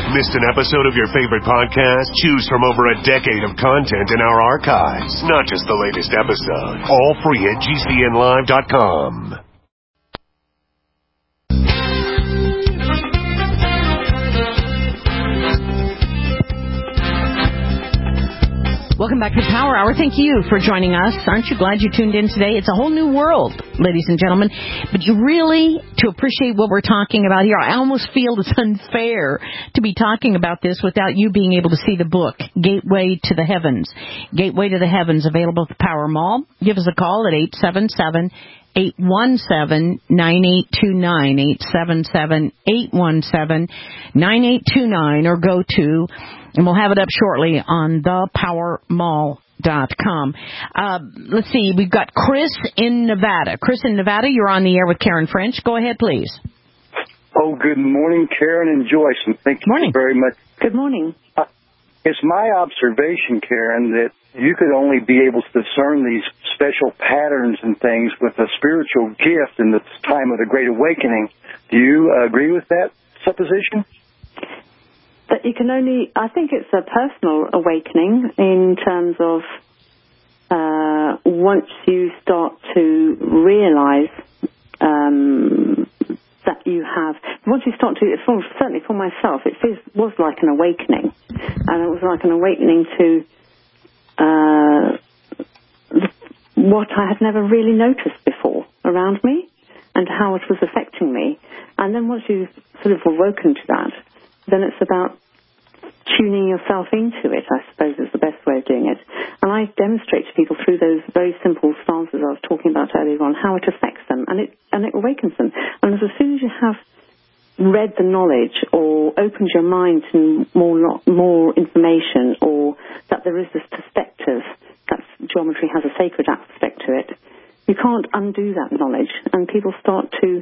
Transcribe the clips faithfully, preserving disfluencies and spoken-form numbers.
Missed an episode of your favorite podcast? Choose from over a decade of content in our archives, not just the latest episode. All free at G C N live dot com. Welcome back to Power Hour. Thank you for joining us. Aren't you glad you tuned in today? It's a whole new world, ladies and gentlemen. But you really, to appreciate what we're talking about here, I almost feel it's unfair to be talking about this without you being able to see the book, Gateway to the Heavens. Gateway to the Heavens, available at the Power Mall. Give us a call at eight seven seven, eight one seven, nine eight two nine, eight seven seven, eight one seven, nine eight two nine, or go to, and we'll have it up shortly on the power mall dot com. Uh, let's see, we've got Chris in Nevada. Chris in Nevada, you're on the air with Karen French. Go ahead, please. Oh, good morning, Karen and Joyce, and thank you morning. very much. Good morning. Uh, it's my observation, Karen, that you could only be able to discern these special patterns and things with a spiritual gift in the time of the Great Awakening. Do you uh, agree with that supposition? That you can only, I think it's a personal awakening in terms of uh, once you start to realize um, that you have, once you start to, for, certainly for myself, it feels, was like an awakening. And it was like an awakening to uh, what I had never really noticed before around me and how it was affecting me. And then once you've sort of awoken to that, then it's about tuning yourself into it, I suppose, is the best way of doing it. And I demonstrate to people through those very simple stanzas I was talking about earlier on how it affects them and it and it awakens them. And as soon as you have read the knowledge or opened your mind to more more information, or that there is this perspective, that geometry has a sacred aspect to it, you can't undo that knowledge, and people start to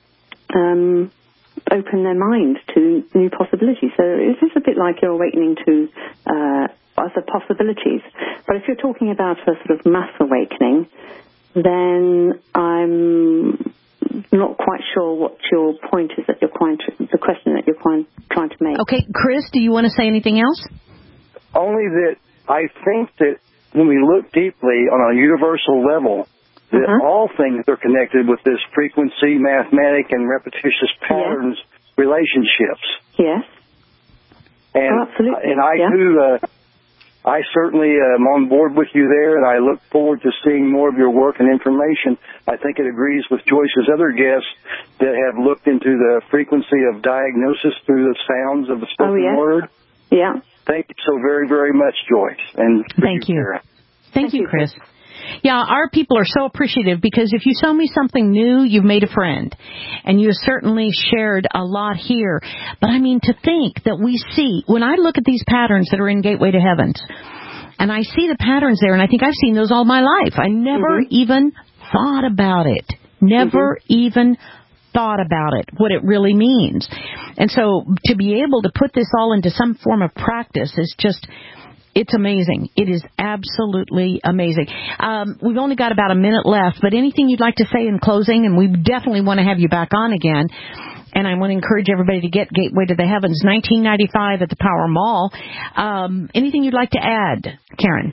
um open their mind to new possibilities. So it is a bit like you're awakening to uh, other possibilities. But if you're talking about a sort of mass awakening, then I'm not quite sure what your point is that you're quite, the question that you're quite trying to make. Okay, Chris, do you want to say anything else? Only that I think that when we look deeply on a universal level, that uh-huh. all things are connected with this frequency, mathematic, and repetitious patterns yes. relationships. Yes. And, oh, absolutely. And I yeah. too, uh, I certainly am on board with you there, and I look forward to seeing more of your work and information. I think it agrees with Joyce's other guests that have looked into the frequency of diagnosis through the sounds of the spoken oh, yeah. word. Yeah. Thank you so very, very much, Joyce. And Thank you. you. Thank, Thank you, Chris. Yeah, our people are so appreciative because if you show me something new, you've made a friend. And you certainly shared a lot here. But I mean, to think that we see, when I look at these patterns that are in Gateway to Heavens, and I see the patterns there, and I think I've seen those all my life. I never mm-hmm. even thought about it. Never mm-hmm. even thought about it, what it really means. And so to be able to put this all into some form of practice is just... It's amazing. It is absolutely amazing. Um, we've only got about a minute left, but anything you'd like to say in closing, and we definitely want to have you back on again. And I want to encourage everybody to get Gateway to the Heavens, nineteen ninety-five at the Power Mall. Um, anything you'd like to add, Karen?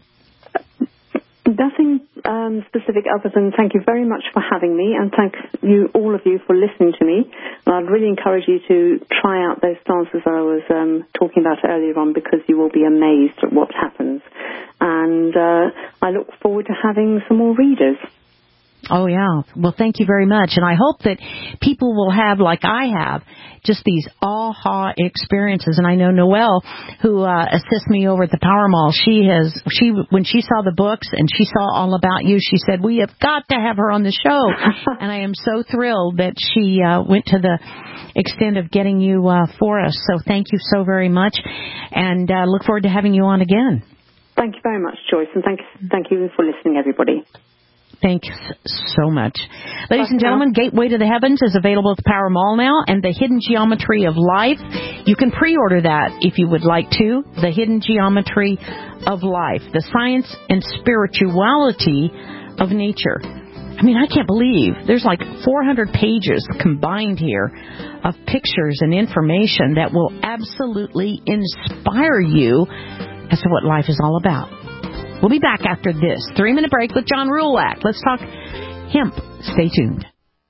Nothing um, specific other than thank you very much for having me, and thank you, all of you, for listening to me. And I'd really encourage you to try out those stances I was um, talking about earlier on, because you will be amazed at what happens. And uh, I look forward to having some more readers. Oh, yeah. Well, thank you very much. And I hope that people will have, like I have, just these aha experiences. And I know Noelle, who uh, assists me over at the Power Mall, she has, she when she saw the books and she saw all about you, she said, we have got to have her on the show. And I am so thrilled that she uh, went to the extent of getting you uh, for us. So thank you so very much. And uh, look forward to having you on again. Thank you very much, Joyce. And thank, thank you for listening, everybody. Thanks so much. Ladies and gentlemen, Gateway to the Heavens is available at the Power Mall now, and The Hidden Geometry of Life. You can pre-order that if you would like to. The Hidden Geometry of Life, the science and spirituality of nature. I mean, I can't believe there's like four hundred pages combined here of pictures and information that will absolutely inspire you as to what life is all about. We'll be back after this three-minute break with John Rulak. Let's talk hemp. Stay tuned.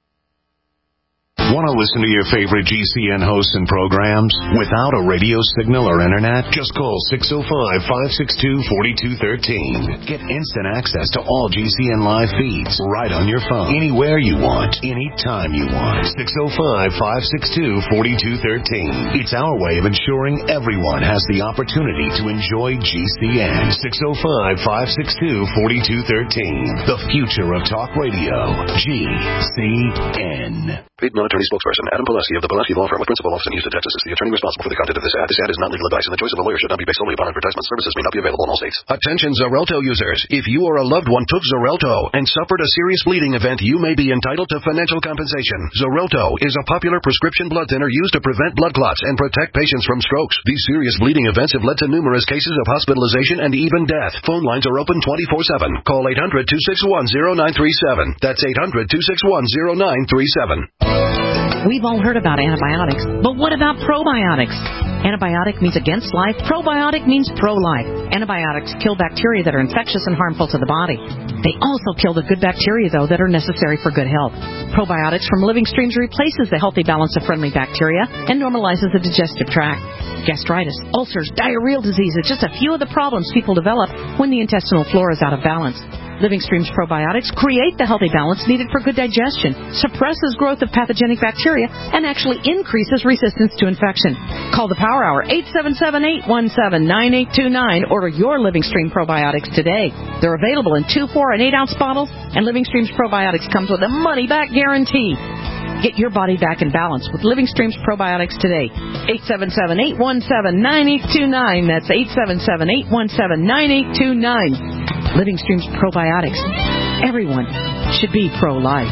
Want to listen to your favorite G C N hosts and programs without a radio signal or internet? Just call six oh five, five six two, four two one three. Get instant access to all G C N live feeds right on your phone, anywhere you want, anytime you want. six oh five, five six two, four two one three. It's our way of ensuring everyone has the opportunity to enjoy G C N. six oh five, five six two, four two one three. The future of talk radio. G C N. Paid non-attorney spokesperson Adam Pileski of the Pileski Law Firm with principal office in Houston, Texas is the attorney responsible for the content of this ad. This ad is not legal advice, and the choice of a lawyer should not be based solely upon advertisement. Services may not be available in all states. Attention Xarelto users. If you or a loved one took Xarelto and suffered a serious bleeding event, you may be entitled to financial compensation. Xarelto is a popular prescription blood thinner used to prevent blood clots and protect patients from strokes. These serious bleeding events have led to numerous cases of hospitalization and even death. Phone lines are open twenty-four seven. Call eight hundred, two six one, zero nine three seven. That's eight hundred, two six one, zero nine three seven. We've all heard about antibiotics, but what about probiotics? Antibiotic means against life. Probiotic means pro-life. Antibiotics kill bacteria that are infectious and harmful to the body. They also kill the good bacteria, though, that are necessary for good health. Probiotics from Living Streams replaces the healthy balance of friendly bacteria and normalizes the digestive tract. Gastritis, ulcers, diarrheal diseases, just a few of the problems people develop when the intestinal flora is out of balance. Living Streams probiotics create the healthy balance needed for good digestion, suppresses growth of pathogenic bacteria, and actually increases resistance to infection. Call the Power Hour, eight seven seven, eight one seven, nine eight two nine. Order your Living Stream probiotics today. They're available in two, four, and eight ounce bottles, and Living Streams probiotics comes with a money-back guarantee. Get your body back in balance with Living Streams probiotics today. eight seven seven, eight one seven, nine eight two nine. That's eight seven seven, eight one seven, nine eight two nine. Living Streams probiotics. Everyone should be pro-life.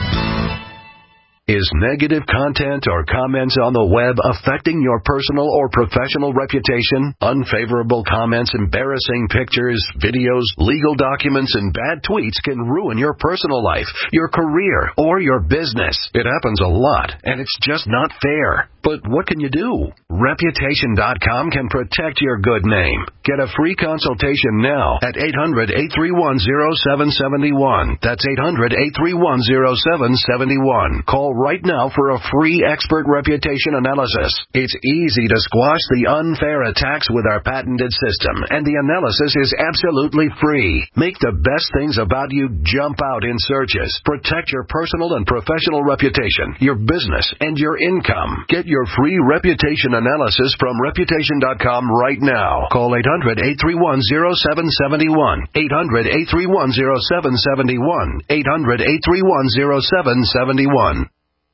Is negative content or comments on the web affecting your personal or professional reputation? Unfavorable comments, embarrassing pictures, videos, legal documents, and bad tweets can ruin your personal life, your career, or your business. It happens a lot, and it's just not fair. But what can you do? Reputation dot com can protect your good name. Get a free consultation now at eight hundred, eight three one, zero seven seven one. That's eight hundred, eight three one, zero seven seven one. Call right now for a free expert reputation analysis. It's easy to squash the unfair attacks with our patented system, and the analysis is absolutely free. Make the best things about you jump out in searches. Protect your personal and professional reputation, your business, and your income. Get your free reputation analysis from Reputation dot com right now. Call eight hundred, eight three one, zero seven seven one. eight hundred, eight three one, zero seven seven one. eight hundred, eight three one, zero seven seven one.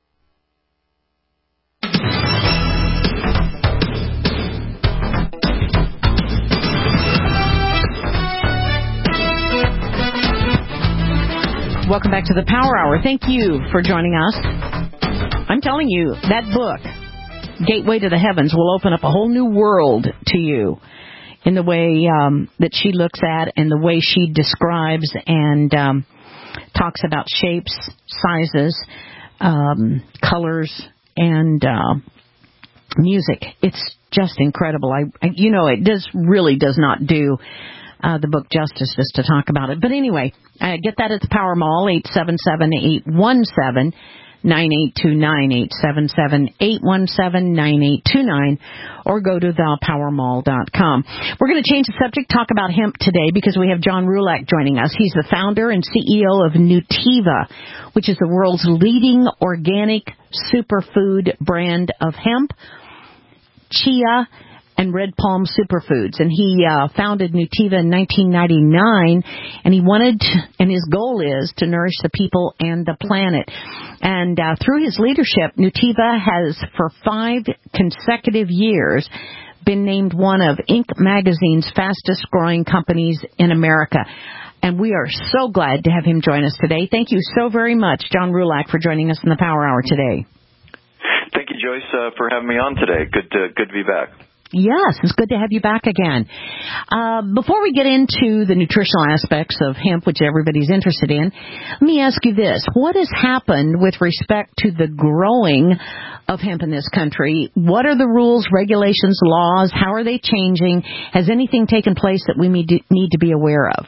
Welcome back to the Power Hour. Thank you for joining us. I'm telling you, that book, Gateway to the Heavens, will open up a whole new world to you in the way um, that she looks at and the way she describes and um, talks about shapes, sizes, um, colors, and uh, music. It's just incredible. I, I, you know, it does really does not do Uh, the book justice just to talk about it. But anyway, uh, get that at the Power Mall, eight seven seven, eight one seven, nine eight two nine, eight seven seven, eight one seven, nine eight two nine, or go to the power mall dot com. We're going to change the subject, talk about hemp today, because we have John Rulak joining us. He's the founder and C E O of Nutiva, which is the world's leading organic superfood brand of hemp, chia, and Red Palm Superfoods. And he uh, founded Nutiva in nineteen ninety-nine, and he wanted, to, and his goal is to nourish the people and the planet. And uh, through his leadership, Nutiva has, for five consecutive years, been named one of Inc magazine's fastest growing companies in America. And we are so glad to have him join us today. Thank you so very much, John Rulak, for joining us in the Power Hour today. Thank you, Joyce, uh, for having me on today. Good to, good to be back. Yes, it's good to have you back again. Uh, before we get into the nutritional aspects of hemp, which everybody's interested in, let me ask you this. What has happened with respect to the growing of hemp in this country? What are the rules, regulations, laws? How are they changing? Has anything taken place that we need to be aware of?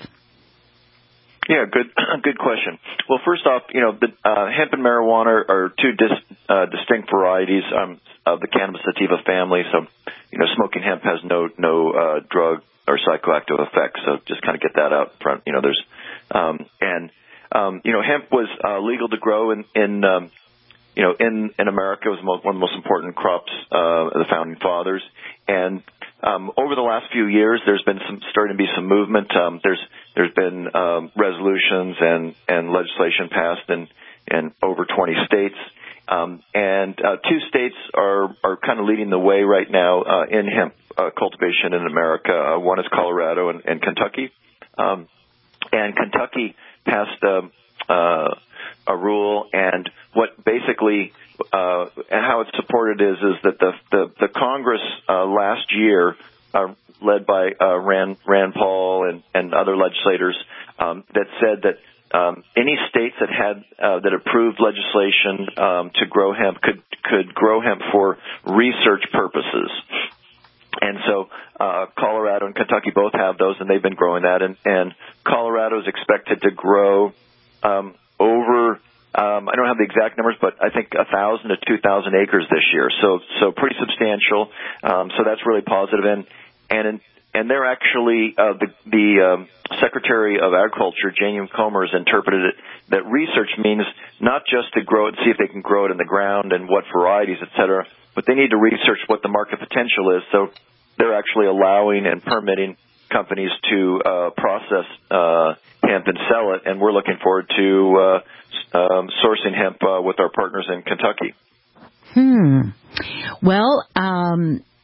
Yeah, good good question. Well, first off, you know, the, uh, hemp and marijuana are two dis, uh, distinct varieties um, of the cannabis sativa family. So, you know, smoking hemp has no no uh, drug or psychoactive effects. So just kind of get that out front. You know, there's um, and um, you know, hemp was uh, legal to grow in in um, you know in in America. It was one of the most important crops uh, of the founding fathers. And Um, over the last few years, there's been some starting to be some movement. Um, there's there's been um, resolutions and, and legislation passed in, in over twenty states, um, and uh, two states are are kind of leading the way right now uh, in hemp uh, cultivation in America. Uh, one is Colorado and, and Kentucky, um, and Kentucky passed uh, uh, a rule, and what basically Uh, and how it's supported is is that the the, the Congress uh, last year, uh, led by uh, Rand Rand Paul and, and other legislators, um, that said that um, any states that had uh, that approved legislation um, to grow hemp could could grow hemp for research purposes. And so uh, Colorado and Kentucky both have those, and they've been growing that. And, and Colorado is expected to grow um, over. Um, I don't have the exact numbers, but I think one thousand to two thousand acres this year. So, so pretty substantial. Um, so that's really positive. And, and, in, and they're actually, uh, the, the, um, Secretary of Agriculture, Jane Comer, has interpreted it that research means not just to grow it and see if they can grow it in the ground and what varieties, et cetera, but they need to research what the market potential is. So they're actually allowing and permitting companies to, uh, process, uh, hemp and sell it. And we're looking forward to, uh, Um, sourcing hemp uh, with our partners in Kentucky. Hmm. Well, um,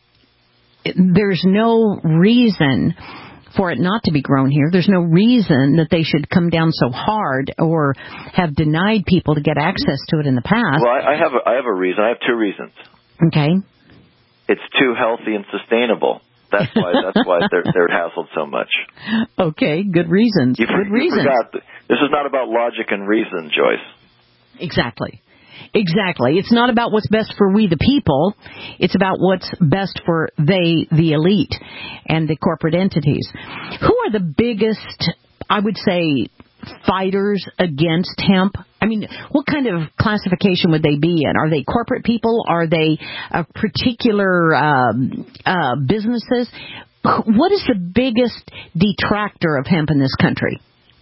there's no reason for it not to be grown here. There's no reason that they should come down so hard or have denied people to get access to it in the past. Well, I, I have a, I have a reason. I have two reasons. Okay. It's too healthy and sustainable. That's why that's why they're they're hassled so much. Okay, good reasons. You, good you reasons. Forgot, this is not about logic and reason, Joyce. Exactly. Exactly. It's not about what's best for we the people. It's about what's best for they, the elite, and the corporate entities. Who are the biggest, I would say, fighters against hemp? I mean, what kind of classification would they be in? Are they corporate people? Are they a particular um, uh, businesses? What is the biggest detractor of hemp in this country?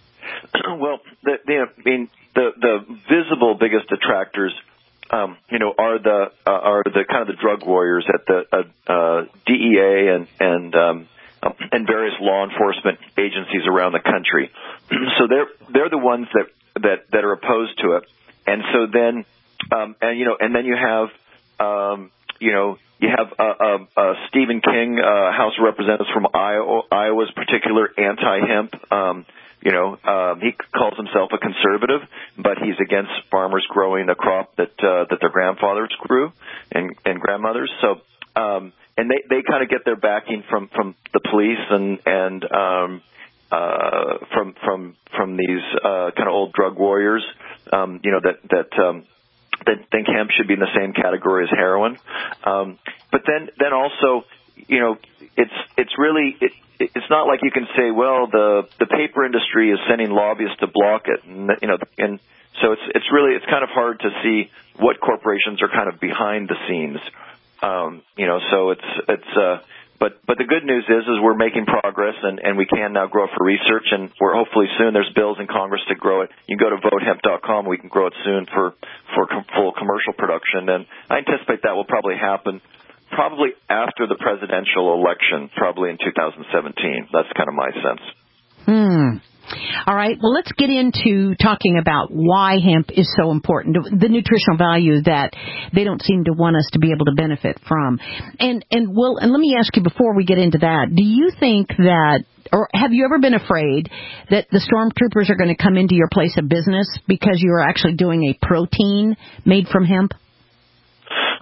Well, the, the, I mean, the the visible biggest detractors, um, you know, are the uh, are the kind of the drug warriors at the uh, uh, D E A and and um, and various law enforcement agencies around the country. So they're they're the ones that, that, that are opposed to it. And so then, um, and you know, and then you have, um, you know, you have uh, uh, uh, Stephen King, uh, House of Representatives from Iowa, Iowa's particular anti-hemp. Um, you know, um, he calls himself a conservative, but he's against farmers growing a crop that uh, that their grandfathers grew and, and grandmothers. So. Um, And they, they kind of get their backing from, from the police and and um, uh, from from from these uh, kind of old drug warriors, um, you know that that um, that think hemp should be in the same category as heroin. Um, but then then also, you know, it's it's really it, it's not like you can say, well, the the paper industry is sending lobbyists to block it, and you know, and so it's it's really it's kind of hard to see what corporations are kind of behind the scenes. Um, you know, so it's, it's, uh, but, but the good news is, is we're making progress and, and we can now grow for research, and we're hopefully soon there's bills in Congress to grow it. You can go to vote hemp dot com. We can grow it soon for, for com- full commercial production. And I anticipate that will probably happen probably after the presidential election, probably in two thousand seventeen. That's kind of my sense. Hmm. All right. Well, let's get into talking about why hemp is so important, the nutritional value that they don't seem to want us to be able to benefit from. And and will and let me ask you before we get into that, do you think that, or have you ever been afraid that the stormtroopers are going to come into your place of business because you are actually doing a protein made from hemp?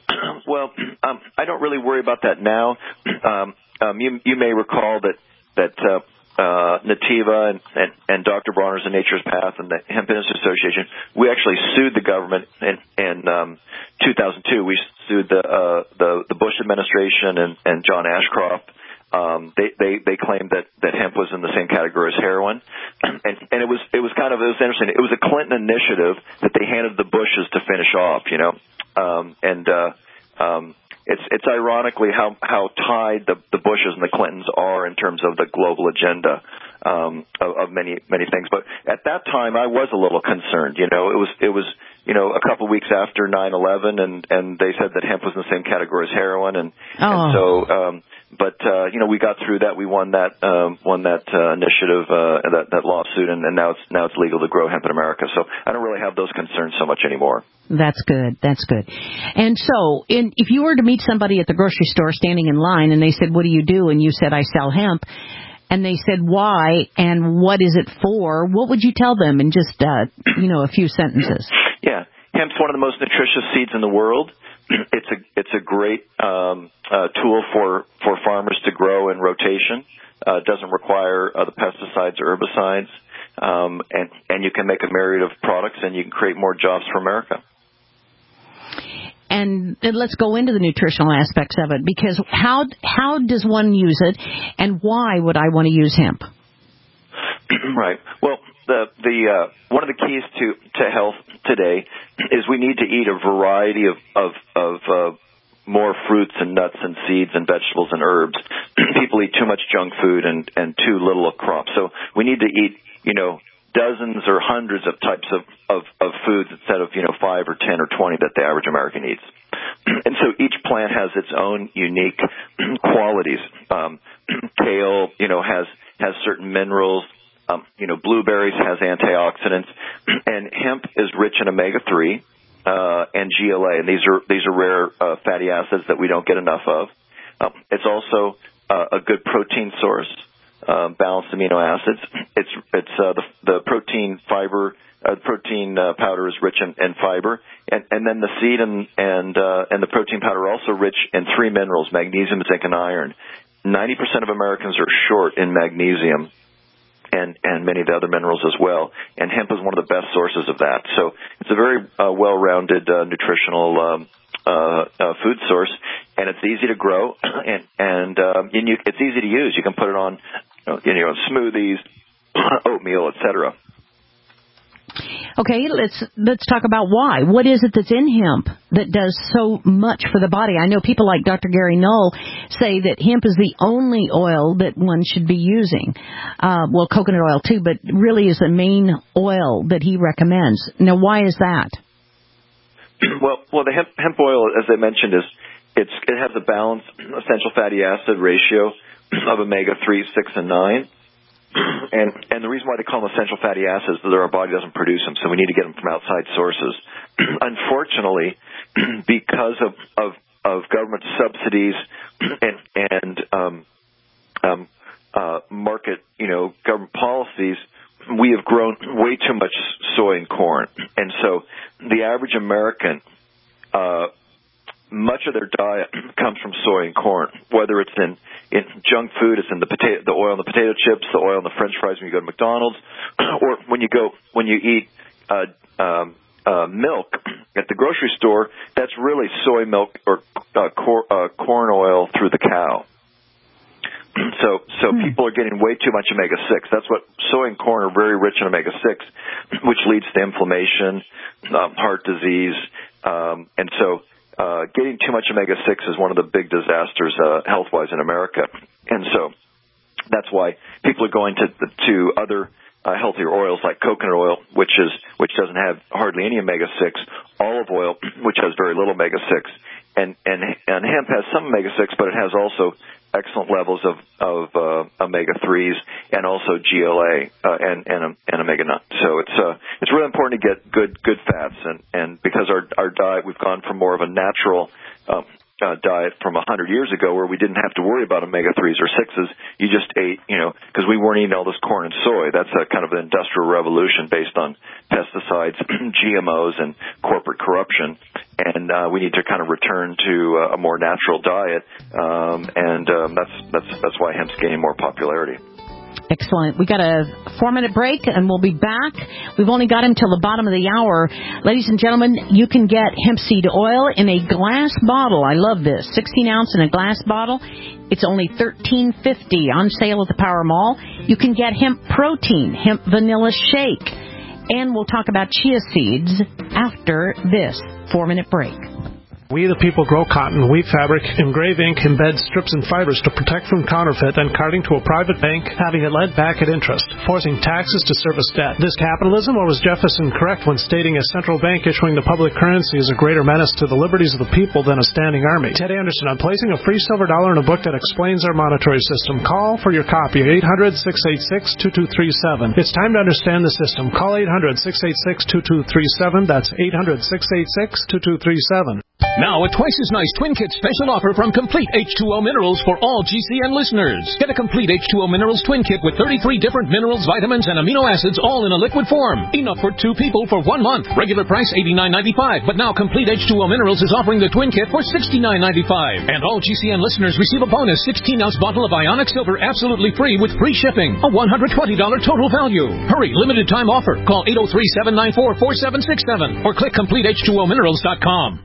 Well, um, I don't really worry about that now. Um, um, you, you may recall that that uh, uh, Nativa and, and, and Doctor Bronner's and Nature's Path and the Hemp Industry Association, we actually sued the government in, in um, two thousand two. We sued the uh, the, the Bush administration and, and John Ashcroft. Um, they, they, they claimed that, that hemp was in the same category as heroin. And, and it was, it was kind of, it was interesting. It was a Clinton initiative that they handed the Bushes to finish off, you know. Um, and, uh, um, it's, it's ironically how, how tied the, the Bushes and the Clintons are in terms of the global agenda, um, of, of many, many things. But at that time, I was a little concerned, you know. It was, it was, you know, a couple of weeks after nine eleven, and, and they said that hemp was in the same category as heroin. And, oh. and so, um, But, uh, you know, we got through that. We won that, um, won that, uh, initiative, uh, that, that lawsuit, and, and now it's, now it's legal to grow hemp in America. So I don't really have those concerns so much anymore. That's good. That's good. And so, in, if you were to meet somebody at the grocery store standing in line and they said, "What do you do?" and you said, "I sell hemp," and they said, "Why?" and "What is it for?" what would you tell them in just, uh, you know, a few sentences? Yeah. Hemp's one of the most nutritious seeds in the world. It's a it's a great um, uh, tool for, for farmers to grow in rotation. Uh, it doesn't require uh, the pesticides or herbicides, um, and and you can make a myriad of products, and you can create more jobs for America. And let's go into the nutritional aspects of it, because how how does one use it, and why would I want to use hemp? Right. Well, the the uh, one of the keys to, to health today is we need to eat a variety of of, of uh, more fruits and nuts and seeds and vegetables and herbs. People eat too much junk food and, and too little of crops. So we need to eat, you know, dozens or hundreds of types of, of, of foods instead of, you know, five or ten or twenty that the average American eats. And so each plant has its own unique qualities. Um, kale, you know, has has certain minerals. Um, you know, blueberries has antioxidants, and hemp is rich in omega three uh, and G L A, and these are these are rare uh, fatty acids that we don't get enough of. Um, it's also uh, a good protein source, uh, balanced amino acids. It's it's uh, the the protein fiber uh, protein uh, powder is rich in, in fiber, and and then the seed and and uh, and the protein powder are also rich in three minerals: magnesium, zinc, and iron. Ninety percent of Americans are short in magnesium. And, and many of the other minerals as well. And hemp is one of the best sources of that. So it's a very uh, well-rounded uh, nutritional um, uh, uh, food source, and it's easy to grow, and and, um, and you, it's easy to use. You can put it on, you know, smoothies, oatmeal, et cetera. Okay, let's let's talk about why. What is it that's in hemp that does so much for the body? I know people like Doctor Gary Null say that hemp is the only oil that one should be using. Uh, well, coconut oil too, but really is the main oil that he recommends. Now, why is that? Well, well, the hemp, hemp oil, as I mentioned, is it's it has a balanced essential fatty acid ratio of omega three, six, and nine. And and the reason why they call them essential fatty acids is that our body doesn't produce them, so we need to get them from outside sources. Unfortunately, because of, of, of government subsidies and and um, um, uh, market, you know, government policies, we have grown way too much soy and corn, and so the average American. Uh, Much of their diet comes from soy and corn, whether it's in, in junk food, it's in the potato, the oil in the potato chips, the oil in the French fries when you go to McDonald's, or when you go when you eat uh, um, uh, milk at the grocery store. That's really soy milk or uh, cor, uh, corn oil through the cow. So, so hmm. people are getting way too much omega six. That's what soy and corn are very rich in omega six, which leads to inflammation, um, heart disease, um, and so. Uh, getting too much omega six is one of the big disasters uh, health-wise in America, and so that's why people are going to to other uh, healthier oils like coconut oil, which is which doesn't have hardly any omega six, olive oil, which has very little omega six, and and and hemp has some omega six, but it has also excellent levels of of uh, omega threes and also G L A uh, and and and omega nine. So it's uh it's really important to get good good fats, and and because our our diet, we've gone from more of a natural um, uh, diet from a hundred years ago, where we didn't have to worry about omega threes or sixes. You just ate, you know, because we weren't eating all this corn and soy. That's a kind of an industrial revolution based on pesticides, G M Os, and corporate corruption. And uh, we need to kind of return to uh, a more natural diet, um, and um, that's that's that's why hemp's gaining more popularity. Excellent. We got a four-minute break, and we'll be back. We've only got until the bottom of the hour. Ladies and gentlemen, you can get hemp seed oil in a glass bottle. I love this. sixteen ounce in a glass bottle. It's only thirteen fifty on sale at the Power Mall. You can get hemp protein, hemp vanilla shake. And we'll talk about chia seeds after this four-minute break. We the people grow cotton, weave fabric, engrave ink, embed strips and fibers to protect from counterfeit and carting to a private bank, having it lent back at interest, forcing taxes to service debt. This capitalism, or was Jefferson correct when stating a central bank issuing the public currency is a greater menace to the liberties of the people than a standing army? Ted Anderson, I'm placing a free silver dollar in a book that explains our monetary system. Call for your copy at eight hundred, six eight six, two two three seven. It's time to understand the system. Call eight hundred, six eight six, two two three seven. That's eight hundred, six eight six, two two three seven. Now a twice as nice Twin Kit special offer from Complete H two O Minerals for all G C N listeners. Get a Complete H two O Minerals Twin Kit with thirty-three different minerals, vitamins, and amino acids all in a liquid form. Enough for two people for one month. Regular price eighty-nine ninety-five, but now Complete H two O Minerals is offering the Twin Kit for sixty-nine ninety-five. And all G C N listeners receive a bonus sixteen ounce bottle of Ionic Silver absolutely free with free shipping. A one hundred twenty dollars total value. Hurry, limited time offer. Call eight oh three, seven nine four, four seven six seven or click complete h two o minerals dot com.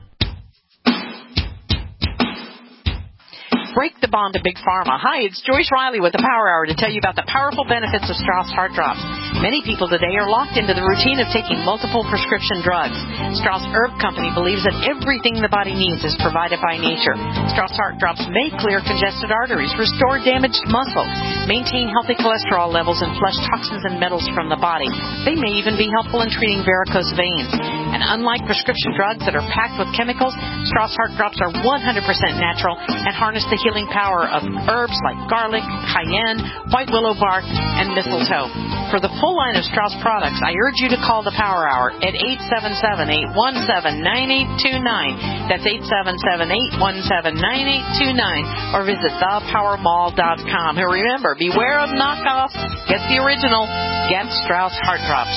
Break the bond to Big Pharma. Hi, it's Joyce Riley with the Power Hour to tell you about the powerful benefits of Strauss Heart Drops. Many people today are locked into the routine of taking multiple prescription drugs. Strauss Herb Company believes that everything the body needs is provided by nature. Strauss Heart Drops may clear congested arteries, restore damaged muscle, maintain healthy cholesterol levels, and flush toxins and metals from the body. They may even be helpful in treating varicose veins. And unlike prescription drugs that are packed with chemicals, Strauss Heart Drops are one hundred percent natural and harness the healing power of herbs like garlic, cayenne, white willow bark, and mistletoe. For the full line of Strauss products, I urge you to call the Power Hour at eight seven seven, eight one seven, nine eight two nine. That's eight seven seven, eight one seven, nine eight two nine. Or visit the power mall dot com. And remember, beware of knockoffs. Get the original. Get Strauss Heart Drops.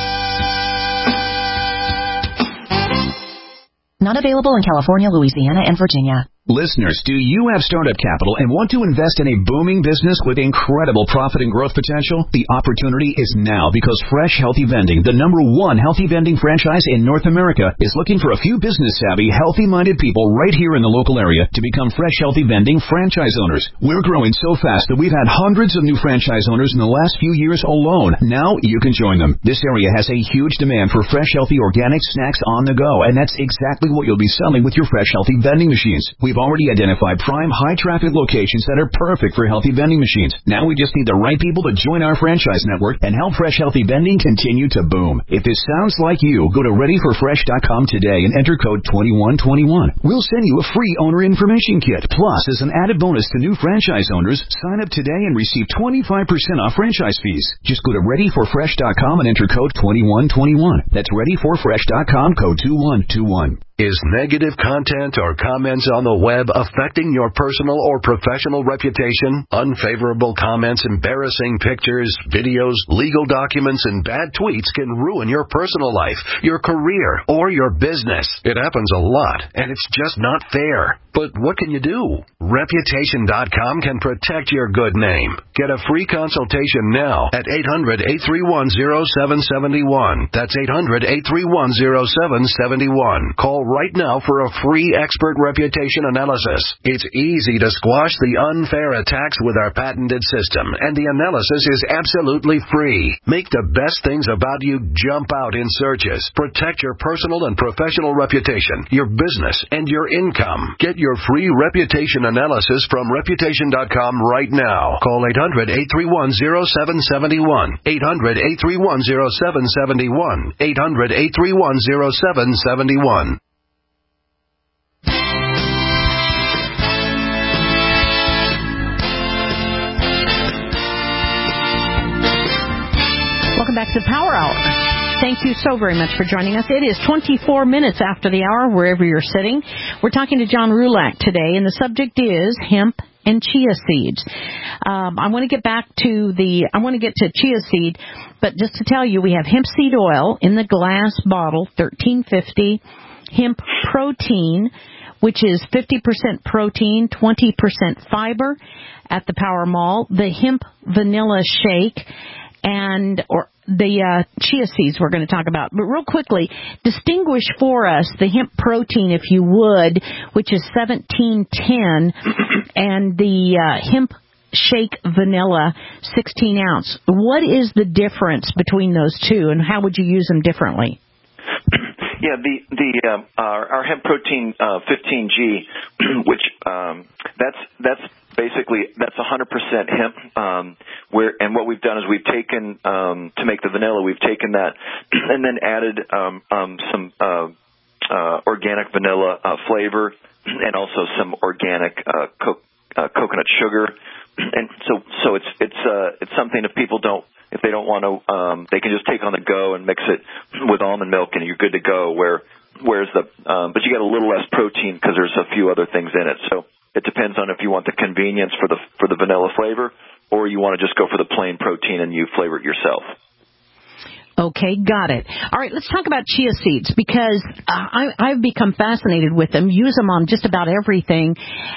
Not available in California, Louisiana, and Virginia. Listeners, do you have startup capital and want to invest in a booming business with incredible profit and growth potential? The opportunity is now because Fresh Healthy Vending, the number one healthy vending franchise in North America, is looking for a few business-savvy, healthy-minded people right here in the local area to become Fresh Healthy Vending franchise owners. We're growing so fast that we've had hundreds of new franchise owners in the last few years alone. Now you can join them. This area has a huge demand for fresh, healthy, organic snacks on the go, and that's exactly what you'll be selling with your Fresh Healthy Vending machines. We've already identified prime high-traffic locations that are perfect for healthy vending machines. Now we just need the right people to join our franchise network and help Fresh Healthy Vending continue to boom. If this sounds like you, go to ready for fresh dot com today and enter code twenty-one twenty-one. We'll send you a free owner information kit. Plus, as an added bonus to new franchise owners, sign up today and receive twenty-five percent off franchise fees. Just go to ready for fresh dot com and enter code twenty-one twenty-one. That's ready for fresh dot com, code two one two one. Is negative content or comments on the web affecting your personal or professional reputation? Unfavorable comments, embarrassing pictures, videos, legal documents, and bad tweets can ruin your personal life, your career, or your business. It happens a lot, and it's just not fair. But what can you do? Reputation dot com can protect your good name. Get a free consultation now at eight hundred, eight three one, zero seven seven one. That's eight hundred, eight three one, zero seven seven one. Call right now for a free expert reputation analysis. It's easy to squash the unfair attacks with our patented system, and the analysis is absolutely free. Make the best things about you jump out in searches. Protect your personal and professional reputation, your business, and your income. Get your free reputation analysis from reputation dot com right now. Call eight hundred, eight three one, zero seven seven one. eight hundred, eight three one, zero seven seven one. eight hundred, eight three one, zero seven seven one. Welcome back to the Power Hour. Thank you so very much for joining us. It is twenty-four minutes after the hour, wherever you're sitting. We're talking to John Rulak today, and the subject is hemp and chia seeds. Um, I want to get back to the, I want to get to chia seed, but just to tell you, we have hemp seed oil in the glass bottle, thirteen fifty, hemp protein, which is fifty percent protein, twenty percent fiber at the Power Mall, the hemp vanilla shake, and or the uh, chia seeds we're going to talk about. But real quickly, distinguish for us the hemp protein, if you would, which is seventeen ten, and the uh, hemp shake vanilla, sixteen ounce. What is the difference between those two, and how would you use them differently? Yeah, the the uh, our, our hemp protein uh, fifteen G, which um, that's that's basically that's one hundred percent hemp. Um, where and what we've done is we've taken um, to make the vanilla, we've taken that and then added um, um, some uh, uh, organic vanilla uh, flavor and also some organic uh, co- uh, coconut sugar. And so so it's it's uh, it's something if people don't. If they don't want to, um, they can just take on the go and mix it with almond milk, and you're good to go. Where, where's the? Um, but you get a little less protein because there's a few other things in it. So it depends on if you want the convenience for the for the vanilla flavor, or you want to just go for the plain protein and you flavor it yourself. Okay, got it. All right, let's talk about chia seeds because uh, I, I've become fascinated with them, use them on just about everything.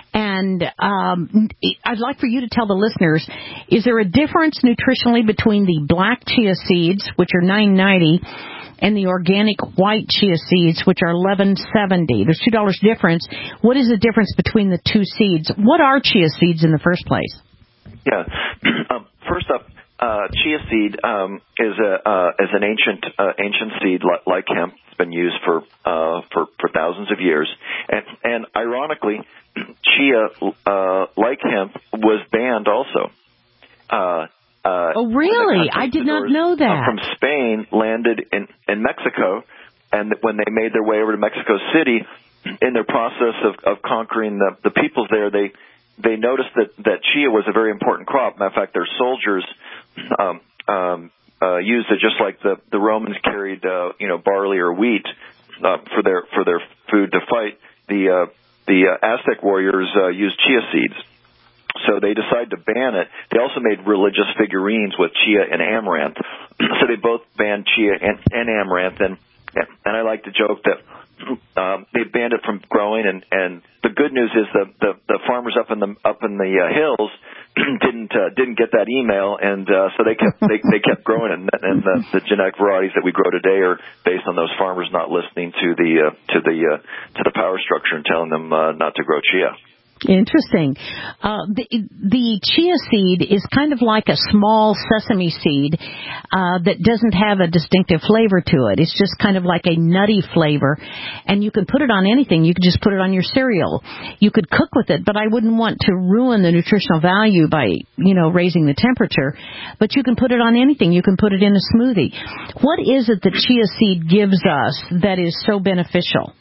And um, I'd like for you to tell the listeners, is there a difference nutritionally between the black chia seeds, which are nine ninety, and the organic white chia seeds, which are eleven seventy? There's two dollars difference. What is the difference between the two seeds? What are chia seeds in the first place? Yeah. Um, first up, Uh, chia seed um, is a uh, is an ancient uh, ancient seed li- like hemp. It's been used for uh, for for thousands of years, and and ironically, chia uh, like hemp was banned also. Uh, uh, oh, really? I did not know that. Uh, from Spain, landed in in Mexico, and when they made their way over to Mexico City, in their process of, of conquering the the peoples there, they they noticed that that chia was a very important crop. Matter of fact, their soldiers Um, um, uh, used it just like the, the Romans carried, uh, you know, barley or wheat uh, for their for their food to fight. The uh, the uh, Aztec warriors uh, used chia seeds, so they decided to ban it. They also made religious figurines with chia and amaranth, so they both banned chia and, and amaranth. And and I like to joke that um, they banned it from growing. And, and the good news is the, the the farmers up in the up in the uh, hills didn't uh, didn't get that email, and uh, so they kept they, they kept growing, and, and the, the genetic varieties that we grow today are based on those farmers not listening to the uh, to the uh, to the power structure and telling them uh, not to grow chia. Interesting. Uh, the, the chia seed is kind of like a small sesame seed uh, that doesn't have a distinctive flavor to it. It's just kind of like a nutty flavor, and you can put it on anything. You could just put it on your cereal. You could cook with it, but I wouldn't want to ruin the nutritional value by, you know, raising the temperature. But you can put it on anything. You can put it in a smoothie. What is it that chia seed gives us that is so beneficial?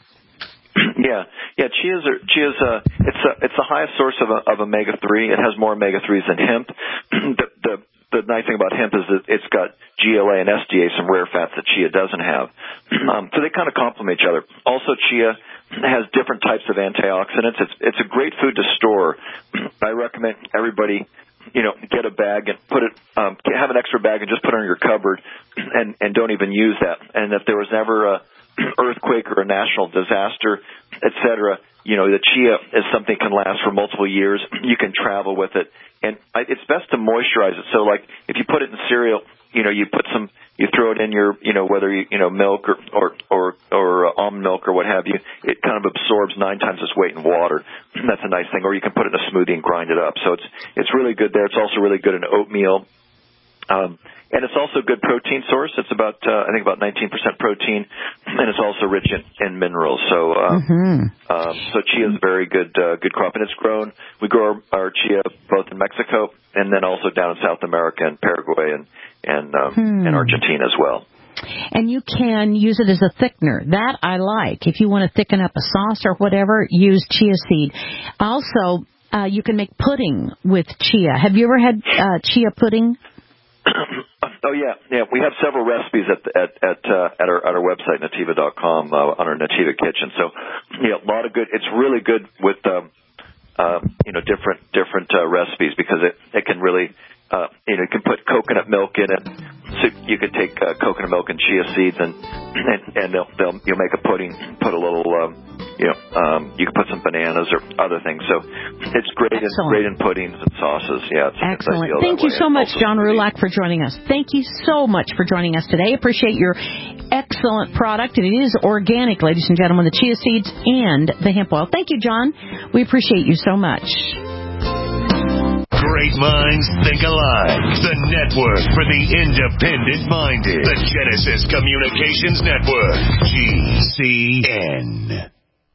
Yeah, yeah. Chia's are, chia's uh, it's a, it's the highest source of, a, of omega three. It has more omega threes than hemp. the, the the nice thing about hemp is that it's got G L A and S D A, some rare fats that chia doesn't have. Um, so they kind of complement each other. Also, chia has different types of antioxidants. It's it's a great food to store. I recommend everybody, you know, get a bag and put it, um, have an extra bag and just put it on your cupboard, and and don't even use that. And if there was ever a earthquake or a national disaster, et cetera, you know, the chia is something that can last for multiple years. You can travel with it, and I, it's best to moisturize it. So, like, if you put it in cereal, you know, you put some, you throw it in your, you know, whether you, you know, milk or or or, or uh, almond milk or what have you, it kind of absorbs nine times its weight in water. That's a nice thing. Or you can put it in a smoothie and grind it up. So it's it's really good there. It's also really good in oatmeal. Um, and it's also a good protein source. It's about, uh, I think about nineteen percent protein, and it's also rich in, in minerals. So, uh, mm-hmm. um, so chia is a very good, uh, good crop, and it's grown. We grow our, our chia both in Mexico and then also down in South America and Paraguay and, and, um, hmm. and Argentina as well. And you can use it as a thickener. That I like. If you want to thicken up a sauce or whatever, use chia seed. Also, uh, you can make pudding with chia. Have you ever had uh, chia pudding? Oh yeah, yeah. We have several recipes at at at uh, at our at our website nativa dot com uh, on our Nativa Kitchen. So yeah, a lot of good. It's really good with um, uh, you know different different uh, recipes because it it can really uh, you know you can put coconut milk in it. So you could take uh, coconut milk and chia seeds and and, and they'll they'll you'll make a pudding. Put a little. Um, You know, um, you can put some bananas or other things. So it's great in, great in puddings and sauces. Yeah, it's, excellent. It's Thank you so much, John Rulak, for joining us. Thank you so much for joining us today. Appreciate your excellent product, and it is organic, ladies and gentlemen, the chia seeds and the hemp oil. Thank you, John. We appreciate you so much. Great minds think alike. The network for the independent-minded. The Genesis Communications Network. G C N.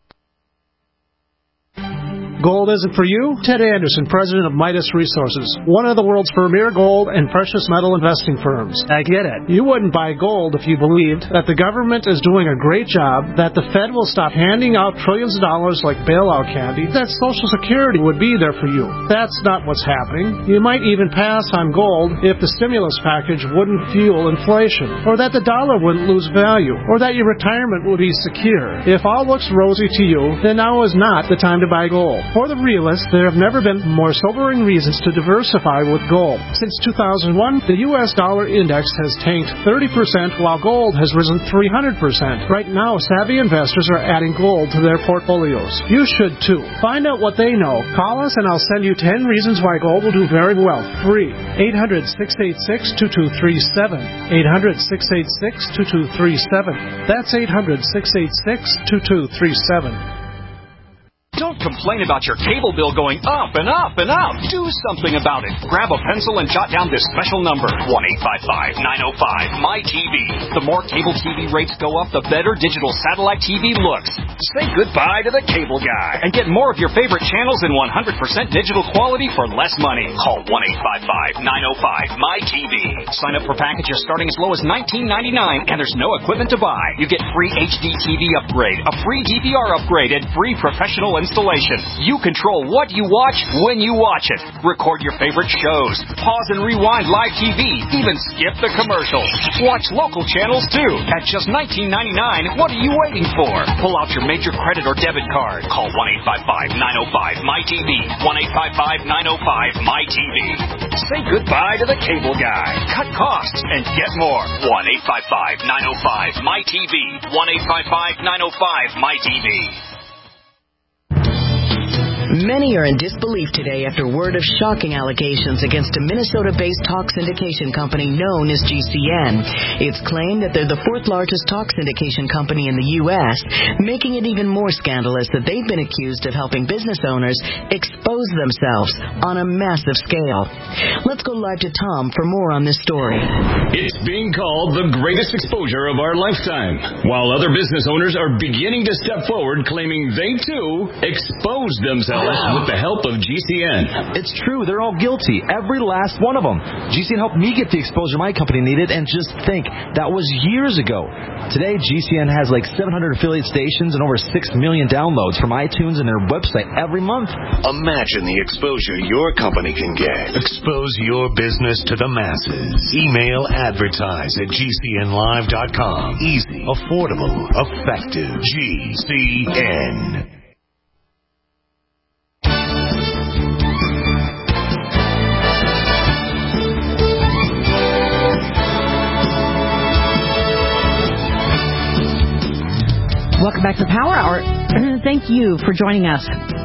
Gold isn't for you? Ted Anderson, president of Midas Resources, one of the world's premier gold and precious metal investing firms. I get it. You wouldn't buy gold if you believed that the government is doing a great job, that the Fed will stop handing out trillions of dollars like bailout candy, that Social Security would be there for you. That's not what's happening. You might even pass on gold if the stimulus package wouldn't fuel inflation, or that the dollar wouldn't lose value, or that your retirement would be secure. If all looks rosy to you, then now is not the time to buy gold. For the realists, there have never been more sobering reasons to diversify with gold. Since two thousand one, the U S dollar index has tanked thirty percent while gold has risen three hundred percent. Right now, savvy investors are adding gold to their portfolios. You should too. Find out what they know. Call us and I'll send you ten reasons why gold will do very well. Free. eight hundred, six eight six, two two three seven. eight hundred, six eight six, two two three seven. That's eight hundred, six eight six, two two three seven. Don't complain about your cable bill going up and up and up. Do something about it. Grab a pencil and jot down this special number, one eight five five, nine oh five, M Y T V. The more cable T V rates go up, the better digital satellite T V looks. Say goodbye to the cable guy and get more of your favorite channels in one hundred percent digital quality for less money. Call one eight five five, nine oh five, M Y T V. Sign up for packages starting as low as nineteen ninety-nine, and there's no equipment to buy. You get free H D T V upgrade, a free D V R upgrade, and free professional installation. You control what you watch when you watch it. Record your favorite shows. Pause and rewind live T V. Even skip the commercials. Watch local channels too. At just nineteen ninety-nine, what are you waiting for? Pull out your major credit or debit card. Call one eight five five, nine oh five, M Y T V. one eight five five, nine oh five, M Y T V. Say goodbye to the cable guy. Cut costs and get more. one eight five five, nine oh five, M Y T V. one eight five five, nine oh five, M Y T V. Many are in disbelief today after word of shocking allegations against a Minnesota-based talk syndication company known as G C N. It's claimed that they're the fourth largest talk syndication company in the U S, making it even more scandalous that they've been accused of helping business owners expose themselves on a massive scale. Let's go live to Tom for more on this story. It's being called the greatest exposure of our lifetime, while other business owners are beginning to step forward claiming they, too, exposed themselves with the help of G C N. It's true. They're all guilty. Every last one of them. G C N helped me get the exposure my company needed, and just think, that was years ago. Today, G C N has like seven hundred affiliate stations and over six million downloads from iTunes and their website every month. Imagine the exposure your company can get. Expose your business to the masses. Email advertise at G C N live dot com. Easy, affordable, effective. G C N. Welcome back to the Power Hour. Thank you for joining us.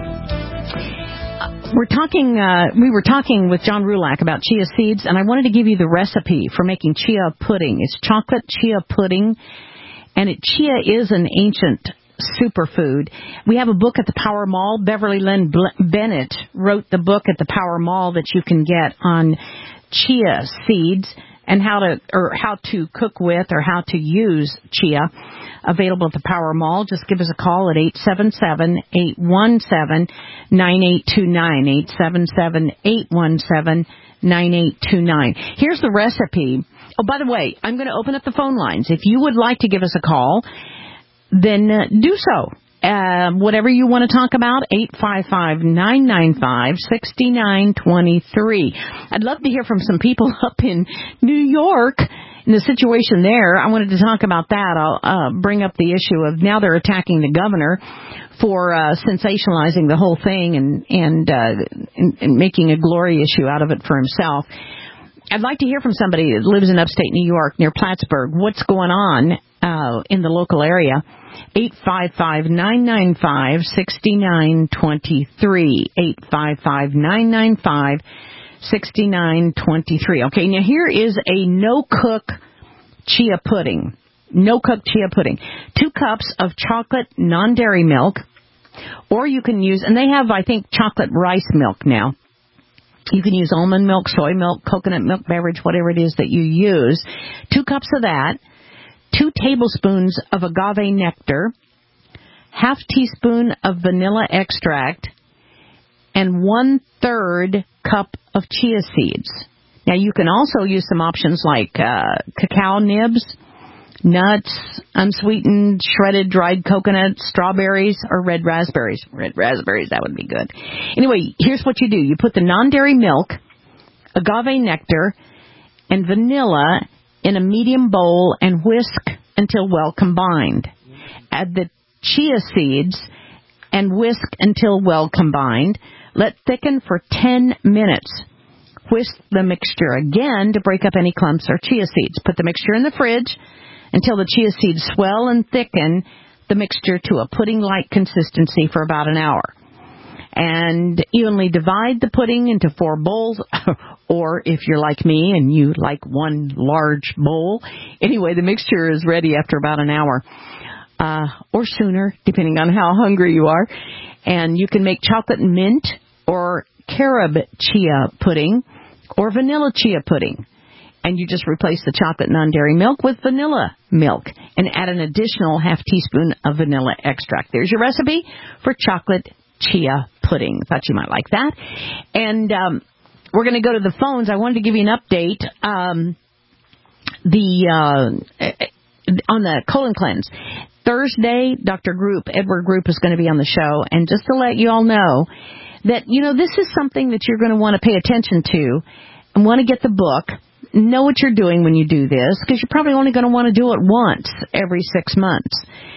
We're talking. Uh, we were talking with John Rulak about chia seeds, and I wanted to give you the recipe for making chia pudding. It's chocolate chia pudding, and it, chia is an ancient superfood. We have a book at the Power Mall. Beverly Lynn Bennett wrote the book at the Power Mall that you can get on chia seeds and how to or how to cook with or how to use chia. Available at the Power Mall. Just give us a call at eight seven seven, eight one seven, nine eight two nine, eight seven seven, eight one seven, nine eight two nine. Here's the recipe. Oh, by the way, I'm going to open up the phone lines. If you would like to give us a call, then uh, do so. Um, whatever you want to talk about, eight five five, nine nine five, six nine two three. I'd love to hear from some people up in New York in the situation there. I wanted to talk about that. I'll uh, bring up the issue of now they're attacking the governor for uh, sensationalizing the whole thing and, and, uh, and, and making a glory issue out of it for himself. I'd like to hear from somebody that lives in upstate New York near Plattsburgh. What's going on uh, in the local area? eight five five, nine nine five, six nine two three. eight five five, nine nine five, six nine two three. Okay, now here is a no-cook chia pudding. No-cook chia pudding. Two cups of chocolate non-dairy milk, or you can use, and they have, I think, chocolate rice milk now. You can use almond milk, soy milk, coconut milk beverage, whatever it is that you use. Two cups of that. Two tablespoons of agave nectar, half teaspoon of vanilla extract, and one-third cup of chia seeds. Now, you can also use some options like uh, cacao nibs, nuts, unsweetened, shredded, dried coconuts, strawberries, or red raspberries. Red raspberries, that would be good. Anyway, here's what you do. You put the non-dairy milk, agave nectar, and vanilla in a medium bowl and whisk until well combined. Add the chia seeds and whisk until well combined. Let thicken for ten minutes. Whisk the mixture again to break up any clumps or chia seeds. Put the mixture in the fridge until the chia seeds swell and thicken the mixture to a pudding-like consistency for about an hour. And evenly divide the pudding into four bowls, or if you're like me and you like one large bowl. Anyway, the mixture is ready after about an hour, uh, or sooner, depending on how hungry you are. And you can make chocolate mint or carob chia pudding or vanilla chia pudding. And you just replace the chocolate non-dairy milk with vanilla milk and add an additional half teaspoon of vanilla extract. There's your recipe for chocolate chia pudding. Thought you might like that. And um, we're going to go to the phones. I wanted to give you an update. Um, the uh, on the colon cleanse. Thursday, Doctor Group, Edward Group, is going to be on the show. And just to let you all know that, you know, this is something that you're going to want to pay attention to and want to get the book. Know what you're doing when you do this, because you're probably only going to want to do it once every six months.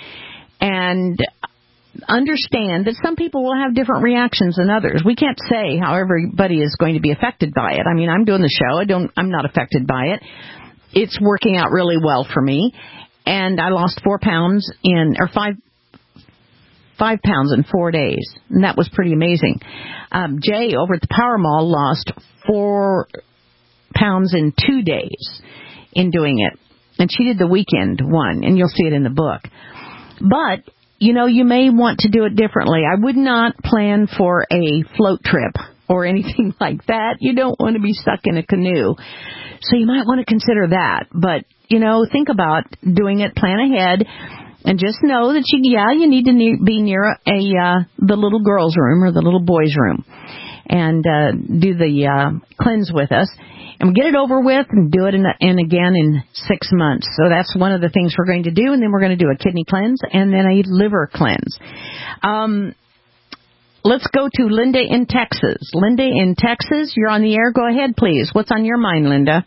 And understand that some people will have different reactions than others. We can't say how everybody is going to be affected by it. I mean, I'm doing the show. I don't, I'm not affected by it. It's working out really well for me. And I lost four pounds in, or five, five pounds in four days. And that was pretty amazing. Um, Jay over at the Power Mall lost four pounds in two days in doing it. And she did the weekend one, and you'll see it in the book. But, you know, you may want to do it differently. I would not plan for a float trip or anything like that. You don't want to be stuck in a canoe. So you might want to consider that. But, you know, think about doing it, plan ahead, and just know that, you, yeah, you need to ne- be near a, a uh, the little girl's room or the little boy's room and uh, do the uh, cleanse with us. And get it over with and do it in, in again in six months. So that's one of the things we're going to do. And then we're going to do a kidney cleanse and then a liver cleanse. Um, let's go to Linda in Texas. Linda in Texas, you're on the air. Go ahead, please. What's on your mind, Linda?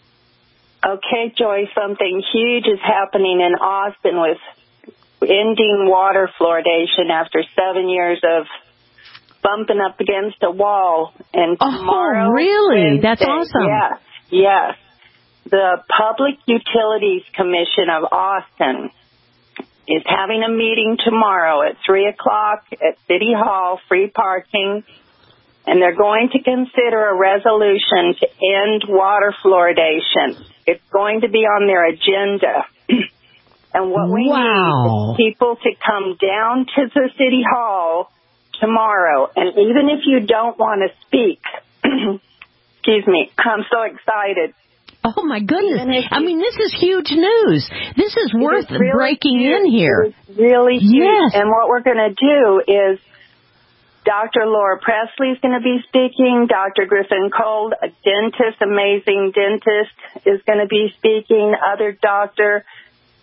Okay, Joy, something huge is happening in Austin with ending water fluoridation after seven years of bumping up against a wall. And tomorrow, oh, really? Wednesday, That's awesome. Yes, yes. The Public Utilities Commission of Austin is having a meeting tomorrow at three o'clock at City Hall, free parking, and they're going to consider a resolution to end water fluoridation. It's going to be on their agenda. And what we wow. need is people to come down to the City Hall tomorrow, and even if you don't want to speak, excuse me, I'm so excited. Oh, my goodness. You, I mean, this is huge news. This is worth is really breaking huge. in here. It is really huge. Yes. And what we're going to do is Doctor Laura Presley is going to be speaking. Doctor Griffin Cole, a dentist, amazing dentist, is going to be speaking. Other doctor.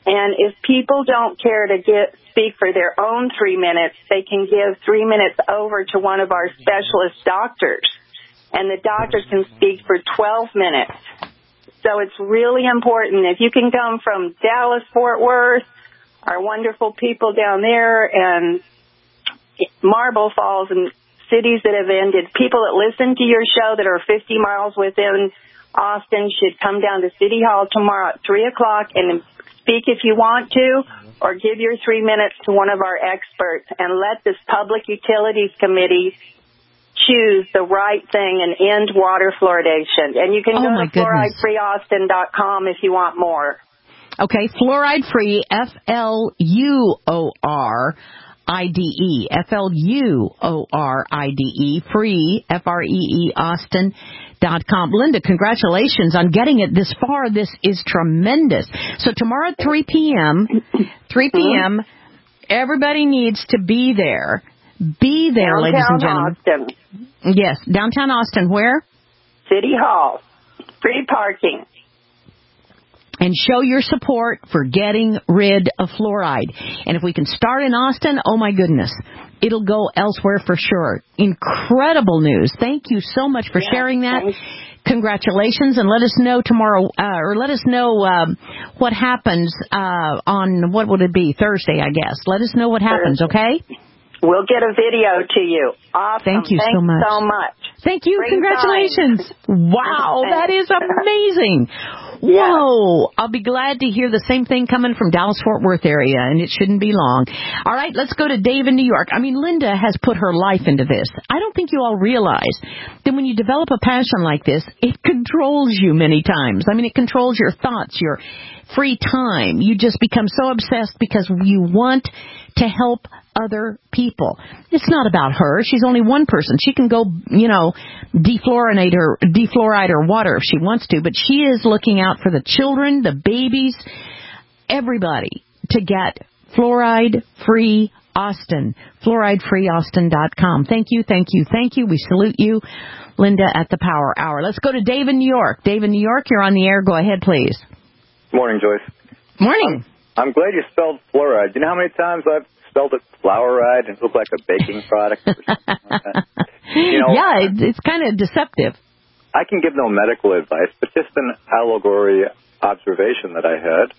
And if people don't care to get speak for their own three minutes, they can give three minutes over to one of our specialist doctors. And the doctor can speak for twelve minutes. So it's really important. If you can come from Dallas, Fort Worth, our wonderful people down there, and Marble Falls and cities that have ended, people that listen to your show that are fifty miles within Austin should come down to City Hall tomorrow at three o'clock and speak if you want to, or give your three minutes to one of our experts and let this Public Utilities Committee choose the right thing and end water fluoridation. And you can oh go my to fluoride free austin dot com if you want more. Okay, Fluoride Free, F L U O R I D E, F L U O R I D E, free, F R E E, Austin dot com. Linda, congratulations on getting it this far. This is tremendous. So tomorrow at three p.m., three p.m., everybody needs to be there. Be there, downtown ladies and gentlemen. Austin. Yes, downtown Austin. Where? City Hall. Free parking. And show your support for getting rid of fluoride. And if we can start in Austin, oh my goodness, it'll go elsewhere for sure. Incredible news. Thank you so much for yeah, sharing that. Thanks. Congratulations, and let us know tomorrow, uh, or let us know um, what happens uh, on, what would it be, Thursday, I guess. Let us know what happens, okay? We'll get a video to you. Awesome. Thank you Thanks so much. so much. Thank you. Spring Congratulations. time. Wow, that is amazing. Yeah. Whoa. I'll be glad to hear the same thing coming from Dallas-Fort Worth area, and it shouldn't be long. All right, let's go to Dave in New York. I mean, Linda has put her life into this. I don't think you all realize that when you develop a passion like this, it controls you many times. I mean, it controls your thoughts, your free time. You just become so obsessed because you want to help other people. It's not about her. She's only one person. She can go, you know, defluorinate her, defluoride her water if she wants to, but she is looking out for the children, the babies, everybody to get fluoride-free Austin, fluoride free austin dot com. Thank you, thank you, thank you. We salute you, Linda, at the Power Hour. Let's go to Dave in New York. Dave in New York, you're on the air. Go ahead, please. Morning, Joyce. Morning. I'm, I'm glad you spelled fluoride. You know how many times I've spelled it flouride and it looked like a baking product or something like that? You know, yeah, it, it's kind of deceptive. I can give no medical advice, but just an allegory observation that I had.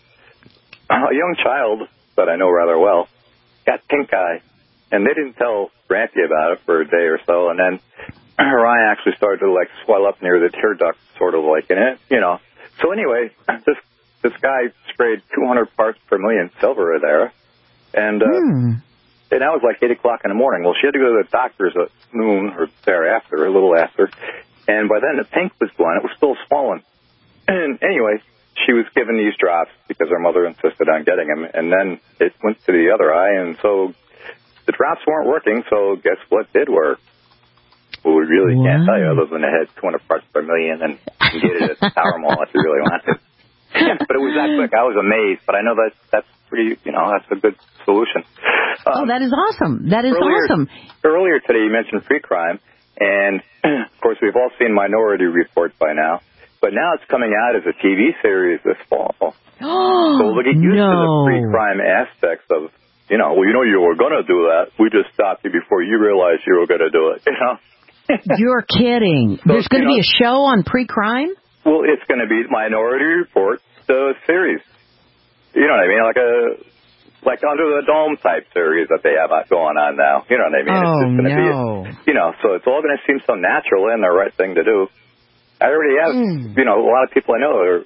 A young child that I know rather well got pink eye, and they didn't tell Granty about it for a day or so, and then her eye actually started to, like, swell up near the tear duct, sort of like in it, you know. So anyway, this this guy sprayed two hundred parts per million silver there, and uh, hmm. and that was like eight o'clock in the morning. Well, she had to go to the doctor's at noon or thereafter, a little after, and by then the pink was gone. It was still swollen. And anyway, she was given these drops because her mother insisted on getting them, and then it went to the other eye, and so the drops weren't working, so guess what did work? Well, we really wow. can't tell you other than it had two hundred parts per million, and you can get it at the Tower Mall if you really want to. But it was that quick. I was amazed, but I know that that's pretty, you know, that's a good solution. Um, oh, that is awesome. That is earlier, awesome. Earlier today you mentioned free crime, and of course we've all seen Minority Report by now, but now it's coming out as a T V series this fall. Oh, so we'll get used no. to the free crime aspects of, you know, well, you know you were going to do that. We just stopped you before you realized you were going to do it, you know? You're kidding. So, There's going to be a show on pre-crime? Well, it's going to be Minority Report, the series. You know what I mean? Like a, like Under the Dome type series that they have going on now. You know what I mean? Oh, it's just going to no. be, a, you know, so it's all going to seem so natural and the right thing to do. I already have, mm. you know, a lot of people I know are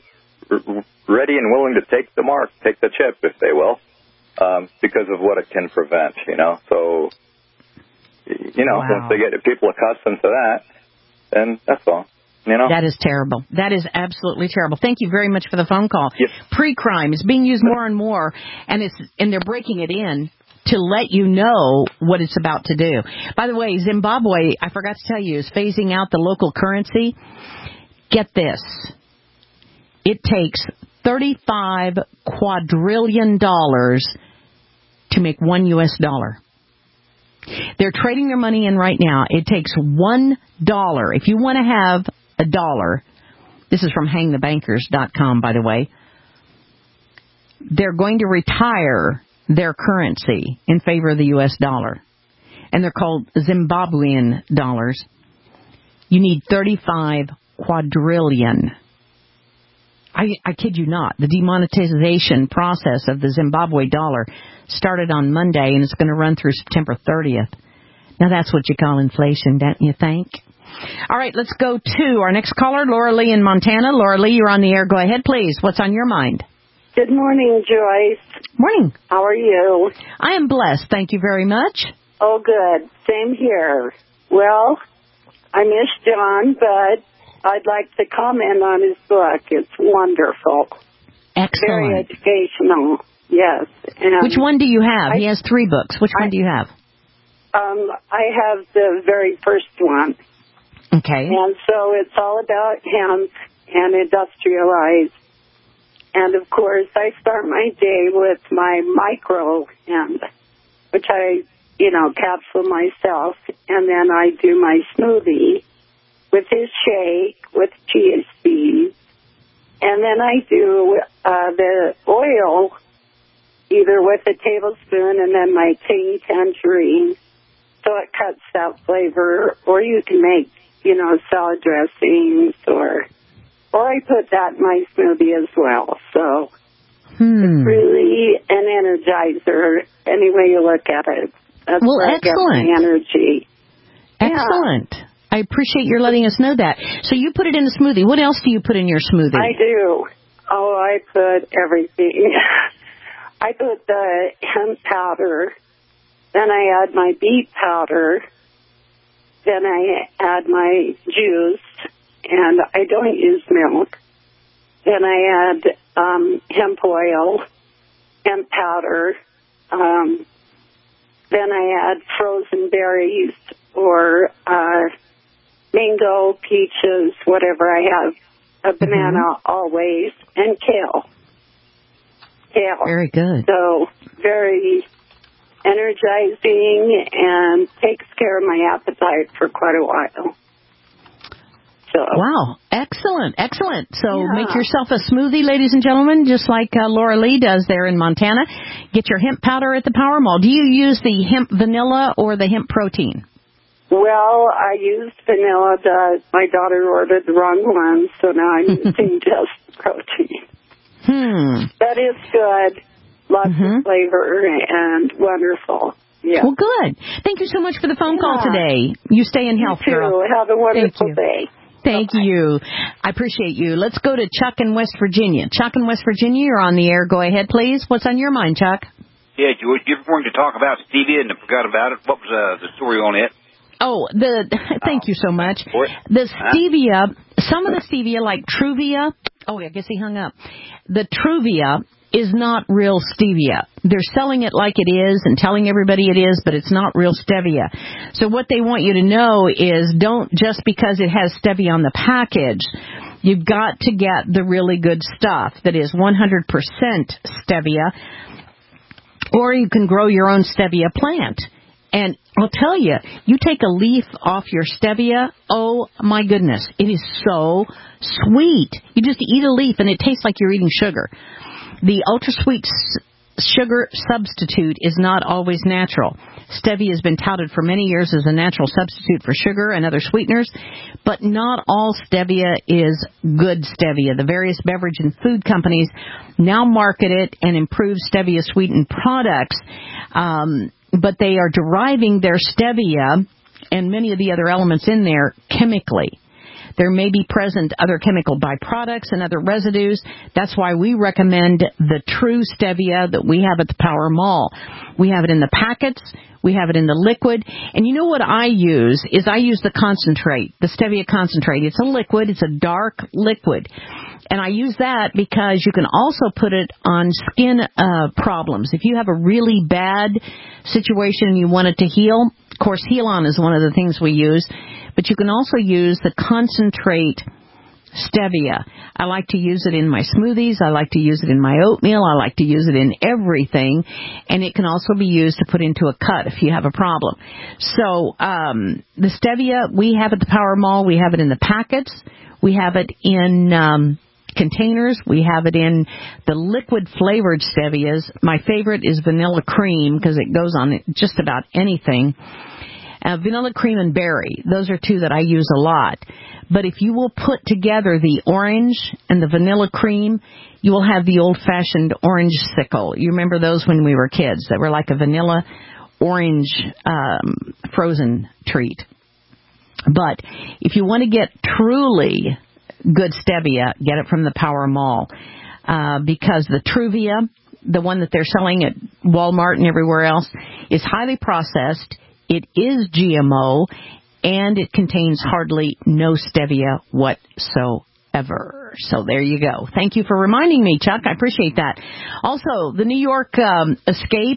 ready and willing to take the mark, take the chip, if they will, um, because of what it can prevent, you know. So, you know, wow. once they get people accustomed to that, then that's all. You know? That is terrible. That is absolutely terrible. Thank you very much for the phone call. Yep. Pre-crime is being used more and more, and it's and they're breaking it in to let you know what it's about to do. By the way, Zimbabwe, I forgot to tell you, is phasing out the local currency. Get this. It takes thirty-five quadrillion dollars to make one U S dollar. They're trading their money in right now. It takes one dollar. If you want to have a dollar, this is from hang the bankers dot com, by the way. they're going to retire their currency in favor of the U S dollar. And they're called Zimbabwean dollars. You need thirty-five quadrillion. I, I kid you not. The demonetization process of the Zimbabwe dollar started on Monday, and it's going to run through September thirtieth. Now, that's what you call inflation, don't you think? All right, let's go to our next caller, Laura Lee in Montana. Laura Lee, you're on the air. Go ahead, please. What's on your mind? Good morning, Joyce. Morning. How are you? I am blessed. Thank you very much. Oh, good. Same here. Well, I miss John, but I'd like to comment on his book. It's wonderful. Excellent. Very educational, yes. And Which one do you have? I, he has three books. Which one I, do you have? Um, I have the very first one. Okay. And so it's all about hemp and industrialized. And, of course, I start my day with my micro hemp, which I, you know, capsule myself. And then I do my smoothie with his shake, with chia seeds. And then I do uh, the oil, either with a tablespoon and then my king tangerine, so it cuts that flavor. Or you can make, you know, salad dressings, or or I put that in my smoothie as well. So hmm. it's really an energizer, any way you look at it. That's well, where excellent. I get my energy. Excellent. Yeah. I appreciate your letting us know that. So you put it in a smoothie. What else do you put in your smoothie? I do. Oh, I put everything. I put the hemp powder. Then I add my beet powder. Then I add my juice. And I don't use milk. Then I add um, hemp oil, hemp powder. Um, then I add frozen berries or uh, mango, peaches, whatever I have. A banana mm-hmm. always, and kale. Kale. Very good. So very energizing and takes care of my appetite for quite a while. So. Wow. Excellent. Excellent. So Yeah. make yourself a smoothie, ladies and gentlemen, just like uh, Laura Lee does there in Montana. Get your hemp powder at the Power Mall. Do you use the hemp vanilla or the hemp protein? Well, I used vanilla. The, my daughter ordered the wrong one, so now I'm using just protein. Hmm. That is good. Lots mm-hmm. of flavor and wonderful. Yeah. Well, good. Thank you so much for the phone yeah. call today. You stay in health, you too. girl. Have a wonderful Thank day. Thank Bye-bye. you. I appreciate you. Let's go to Chuck in West Virginia. Chuck in West Virginia, you're on the air. Go ahead, please. What's on your mind, Chuck? Yeah, George, you ever wanted to talk about stevia and I forgot about it? What was uh, the story on it? Oh, the thank oh, you so much. What? The stevia, some of the stevia, like Truvia, oh, I guess he hung up. The Truvia is not real stevia. They're selling it like it is and telling everybody it is, but it's not real stevia. So what they want you to know is don't just because it has stevia on the package, you've got to get the really good stuff that is one hundred percent stevia, or you can grow your own stevia plant. And I'll tell you, you take a leaf off your stevia, oh my goodness, it is so sweet. You just eat a leaf and it tastes like you're eating sugar. The ultra-sweet sugar substitute is not always natural. Stevia has been touted for many years as a natural substitute for sugar and other sweeteners, but not all stevia is good stevia. The various beverage and food companies now market it and improve stevia-sweetened products, um, but they are deriving their stevia and many of the other elements in there chemically. There may be present other chemical byproducts and other residues. That's why we recommend the true stevia that we have at the Power Mall. We have it in the packets. We have it in the liquid. And you know what I use is I use the concentrate, the stevia concentrate. It's a liquid. It's a dark liquid. And I use that because you can also put it on skin uh, problems. If you have a really bad situation and you want it to heal, of course, Heal-On is one of the things we use. But you can also use the concentrate stevia. I like to use it in my smoothies. I like to use it in my oatmeal. I like to use it in everything. And it can also be used to put into a cut if you have a problem. So um, the stevia we have at the Power Mall. We have it in the packets. We have it in um, containers. We have it in the liquid flavored stevias. My favorite is vanilla cream because it goes on just about anything. Uh, vanilla cream and berry. Those are two that I use a lot. But if you will put together the orange and the vanilla cream, you will have the old-fashioned orange sickle. You remember those when we were kids that were like a vanilla orange um, frozen treat. But if you want to get truly good stevia, get it from the Power Mall. Uh, because the Truvia, the one that they're selling at Walmart and everywhere else, is highly processed. It is G M O, and it contains hardly no stevia whatsoever. So there you go. Thank you for reminding me, Chuck. I appreciate that. Also, the New York um, Escape,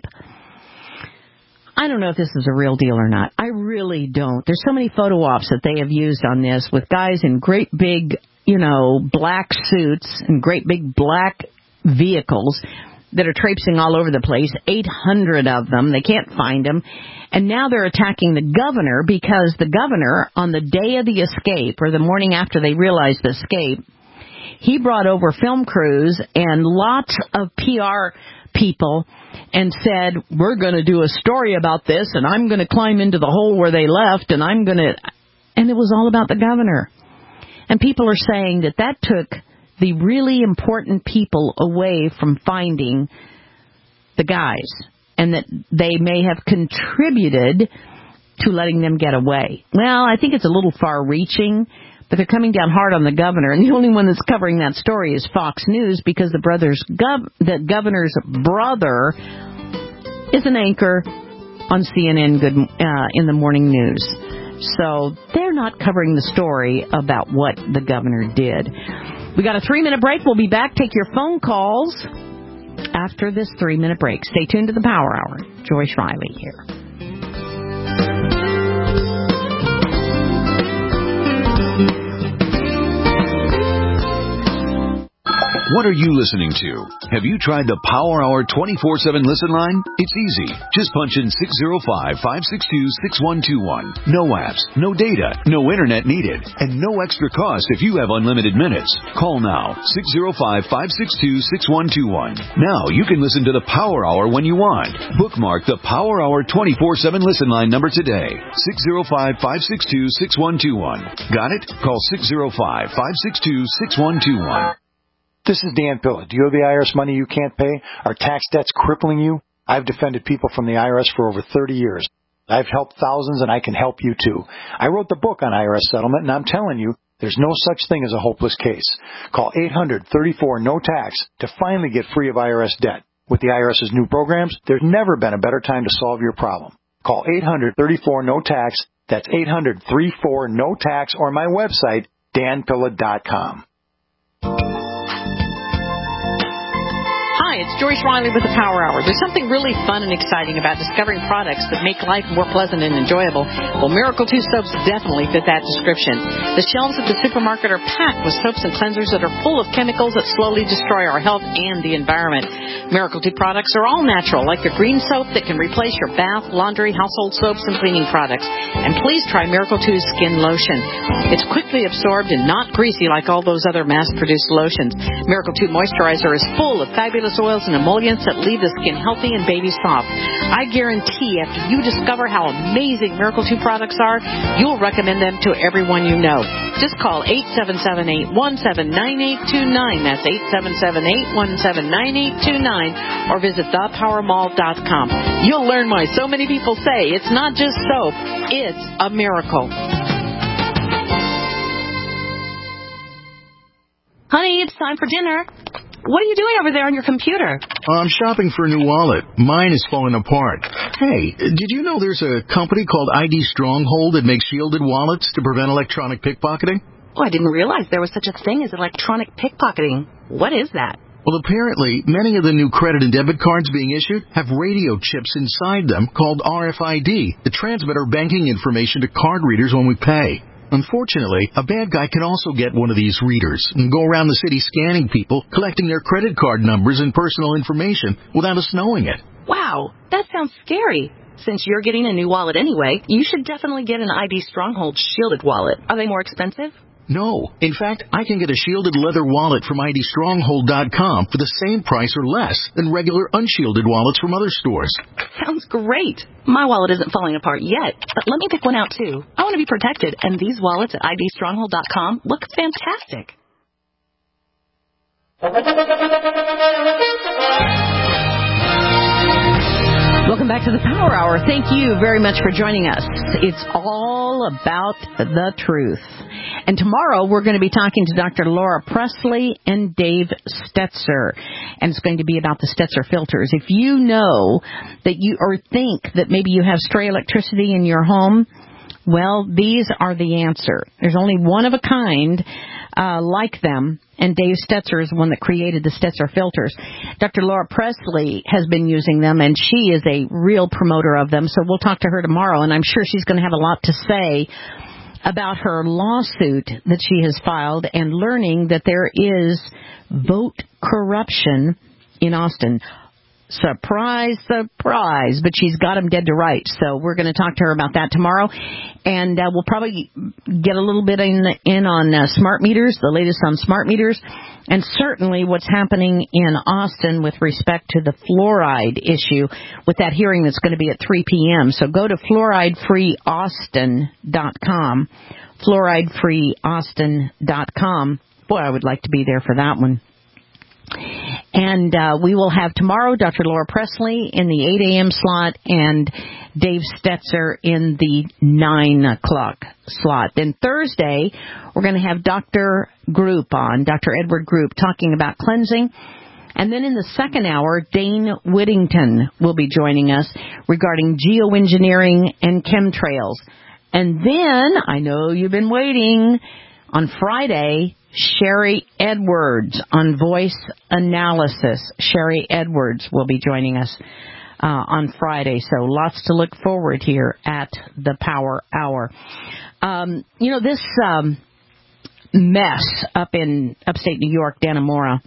I don't know if this is a real deal or not. I really don't. There's so many photo ops that they have used on this with guys in great big, you know, black suits and great big black vehicles that are traipsing all over the place, eight hundred of them. They can't find them. And now they're attacking the governor because the governor, on the day of the escape, or the morning after they realized the escape, he brought over film crews and lots of P R people and said, we're going to do a story about this, and I'm going to climb into the hole where they left, and I'm going to... And it was all about the governor. And people are saying that that took the really important people away from finding the guys, and that they may have contributed to letting them get away. Well, I think it's a little far-reaching, but they're coming down hard on the governor, and the only one that's covering that story is Fox News, because the brother's gov- the governor's brother is an anchor on C N N Good uh, in the morning news. So they're not covering the story about what the governor did. We got a three-minute break. We'll be back. Take your phone calls after this three-minute break. Stay tuned to the Power Hour. Joyce Riley here. What are you listening to? Have you tried the Power Hour twenty-four seven listen line? It's easy. Just punch in six zero five, five six two, six one two one. No apps, no data, no internet needed, and no extra cost if you have unlimited minutes. Call now, six zero five, five six two, six one two one. Now you can listen to the Power Hour when you want. Bookmark the Power Hour twenty-four seven listen line number today, six zero five, five six two, six one two one. Got it? Call six zero five, five six two, six one two one. This is Dan Pilla. Do you have the I R S money you can't pay? Are tax debts crippling you? I've defended people from the I R S for over thirty years. I've helped thousands, and I can help you too. I wrote the book on I R S settlement, and I'm telling you, there's no such thing as a hopeless case. Call eight hundred, thirty-four, no tax to finally get free of I R S debt. With the IRS's new programs, there's never been a better time to solve your problem. Call eight hundred, thirty-four, no tax. That's eight hundred, thirty-four, no tax, or my website, dan pilla dot com. Hi, it's Joyce Riley with the Power Hour. There's something really fun and exciting about discovering products that make life more pleasant and enjoyable. Well, Miracle two soaps definitely fit that description. The shelves at the supermarket are packed with soaps and cleansers that are full of chemicals that slowly destroy our health and the environment. Miracle two products are all natural, like the green soap that can replace your bath, laundry, household soaps, and cleaning products. And please try Miracle two's skin lotion. It's quickly absorbed and not greasy like all those other mass-produced lotions. Miracle two moisturizer is full of fabulous oils and emollients that leave the skin healthy and baby soft. I guarantee after you discover how amazing Miracle two products are, you'll recommend them to everyone you know. Just call eight seven seven, eight one seven, nine eight two nine. That's eight seven seven, eight one seven, nine eight two nine, or visit the power mall dot com. You'll learn why so many people say it's not just soap, it's a miracle. Honey, it's time for dinner. What are you doing over there on your computer? I'm shopping for a new wallet. Mine is falling apart. Hey, did you know there's a company called I D Stronghold that makes shielded wallets to prevent electronic pickpocketing? Oh, I didn't realize there was such a thing as electronic pickpocketing. What is that? Well, apparently, many of the new credit and debit cards being issued have radio chips inside them called R F I D that transmit our banking information to card readers when we pay. Unfortunately, a bad guy can also get one of these readers and go around the city scanning people, collecting their credit card numbers and personal information without us knowing it. Wow, that sounds scary. Since you're getting a new wallet anyway, you should definitely get an I D Stronghold shielded wallet. Are they more expensive? No. In fact, I can get a shielded leather wallet from I D stronghold dot com for the same price or less than regular unshielded wallets from other stores. Sounds great. My wallet isn't falling apart yet, but let me pick one out too. I want to be protected, and these wallets at I D stronghold dot com look fantastic. Welcome back to the Power Hour. Thank you very much for joining us. It's all about the truth. And tomorrow we're going to be talking to Doctor Laura Presley and Dave Stetzer. And it's going to be about the Stetzer filters. If you know that you or think that maybe you have stray electricity in your home, well, these are the answer. There's only one of a kind uh, like them, and Dave Stetzer is the one that created the Stetzer filters. Doctor Laura Presley has been using them, and she is a real promoter of them, so we'll talk to her tomorrow, and I'm sure she's going to have a lot to say about her lawsuit that she has filed and learning that there is vote corruption in Austin. Surprise, surprise, but she's got them dead to rights. So we're going to talk to her about that tomorrow. And uh, we'll probably get a little bit in, in on uh, smart meters, the latest on smart meters, and certainly what's happening in Austin with respect to the fluoride issue with that hearing that's going to be at three p.m. So go to fluoride free austin dot com, fluoride free austin dot com. Boy, I would like to be there for that one. And uh, we will have tomorrow Doctor Laura Presley in the eight a.m. slot and Dave Stetzer in the nine o'clock slot. Then Thursday, we're going to have Doctor Group on, Doctor Edward Group, talking about cleansing. And then in the second hour, Dane Whittington will be joining us regarding geoengineering and chemtrails. And then, I know you've been waiting, on Friday, Sherry Edwards on Voice Analysis. Sherry Edwards will be joining us uh, on Friday. So lots to look forward here at the Power Hour. Um, you know, this um, mess up in upstate New York, Dannemora,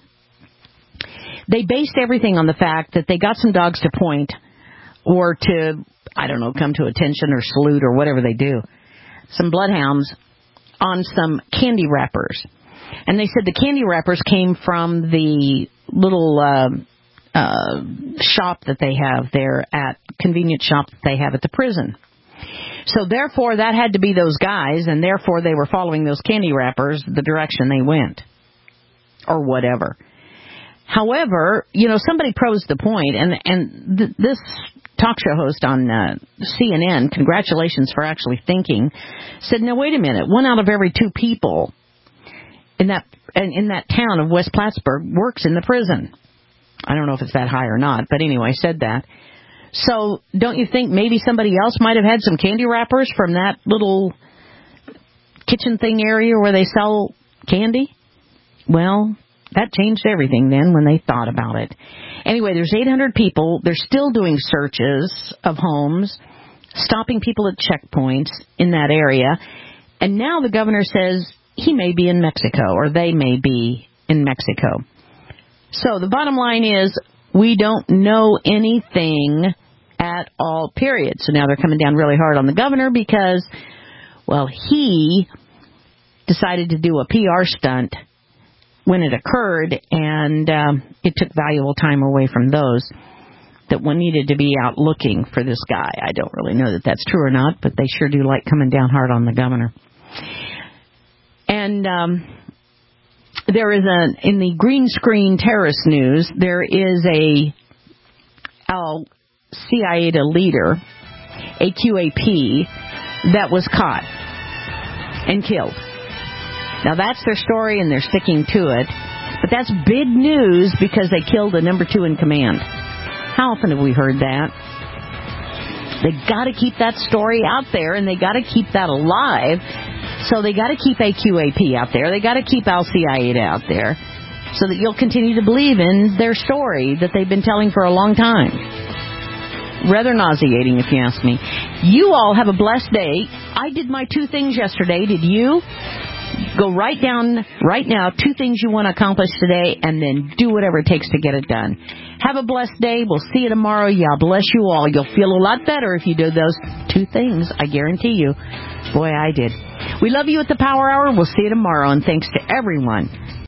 they based everything on the fact that they got some dogs to point or to, I don't know, come to attention or salute or whatever they do. Some bloodhounds on some candy wrappers. And they said the candy wrappers came from the little uh, uh, shop that they have there at, convenience shop that they have at the prison. So therefore, that had to be those guys, and therefore they were following those candy wrappers the direction they went, or whatever. However, you know, somebody posed the point, and, and th- this talk show host on uh, C N N, congratulations for actually thinking, said, now, wait a minute, one out of every two people in that in that town of West Plattsburgh works in the prison. I don't know if it's that high or not, but anyway, said that. So don't you think maybe somebody else might have had some candy wrappers from that little kitchen thing area where they sell candy? Well, that changed everything then when they thought about it. Anyway, there's eight hundred people. They're still doing searches of homes, stopping people at checkpoints in that area. And now the governor says he may be in Mexico, or they may be in Mexico. So the bottom line is we don't know anything at all, period. So now they're coming down really hard on the governor because, well, he decided to do a P R stunt when it occurred, and um, it took valuable time away from those that one needed to be out looking for this guy. I don't really know that that's true or not, but they sure do like coming down hard on the governor. And um, there is a, in the green screen terrorist news, there is a Al Qaeda leader, A Q A P, that was caught and killed. Now, that's their story, and they're sticking to it. But that's big news because they killed the number two in command. How often have we heard that? They got to keep that story out there, and they got to keep that alive. So they got to keep A Q A P out there. They got to keep Al Qaeda out there so that you'll continue to believe in their story that they've been telling for a long time. Rather nauseating, if you ask me. You all have a blessed day. I did my two things yesterday. Did you? Go right down right now two things you want to accomplish today, and then do whatever it takes to get it done. Have a blessed day. We'll see you tomorrow. Yeah, bless you all. You'll feel a lot better if you do those two things. I guarantee you. Boy, I did. We love you at the Power Hour. We'll see you tomorrow, and thanks to everyone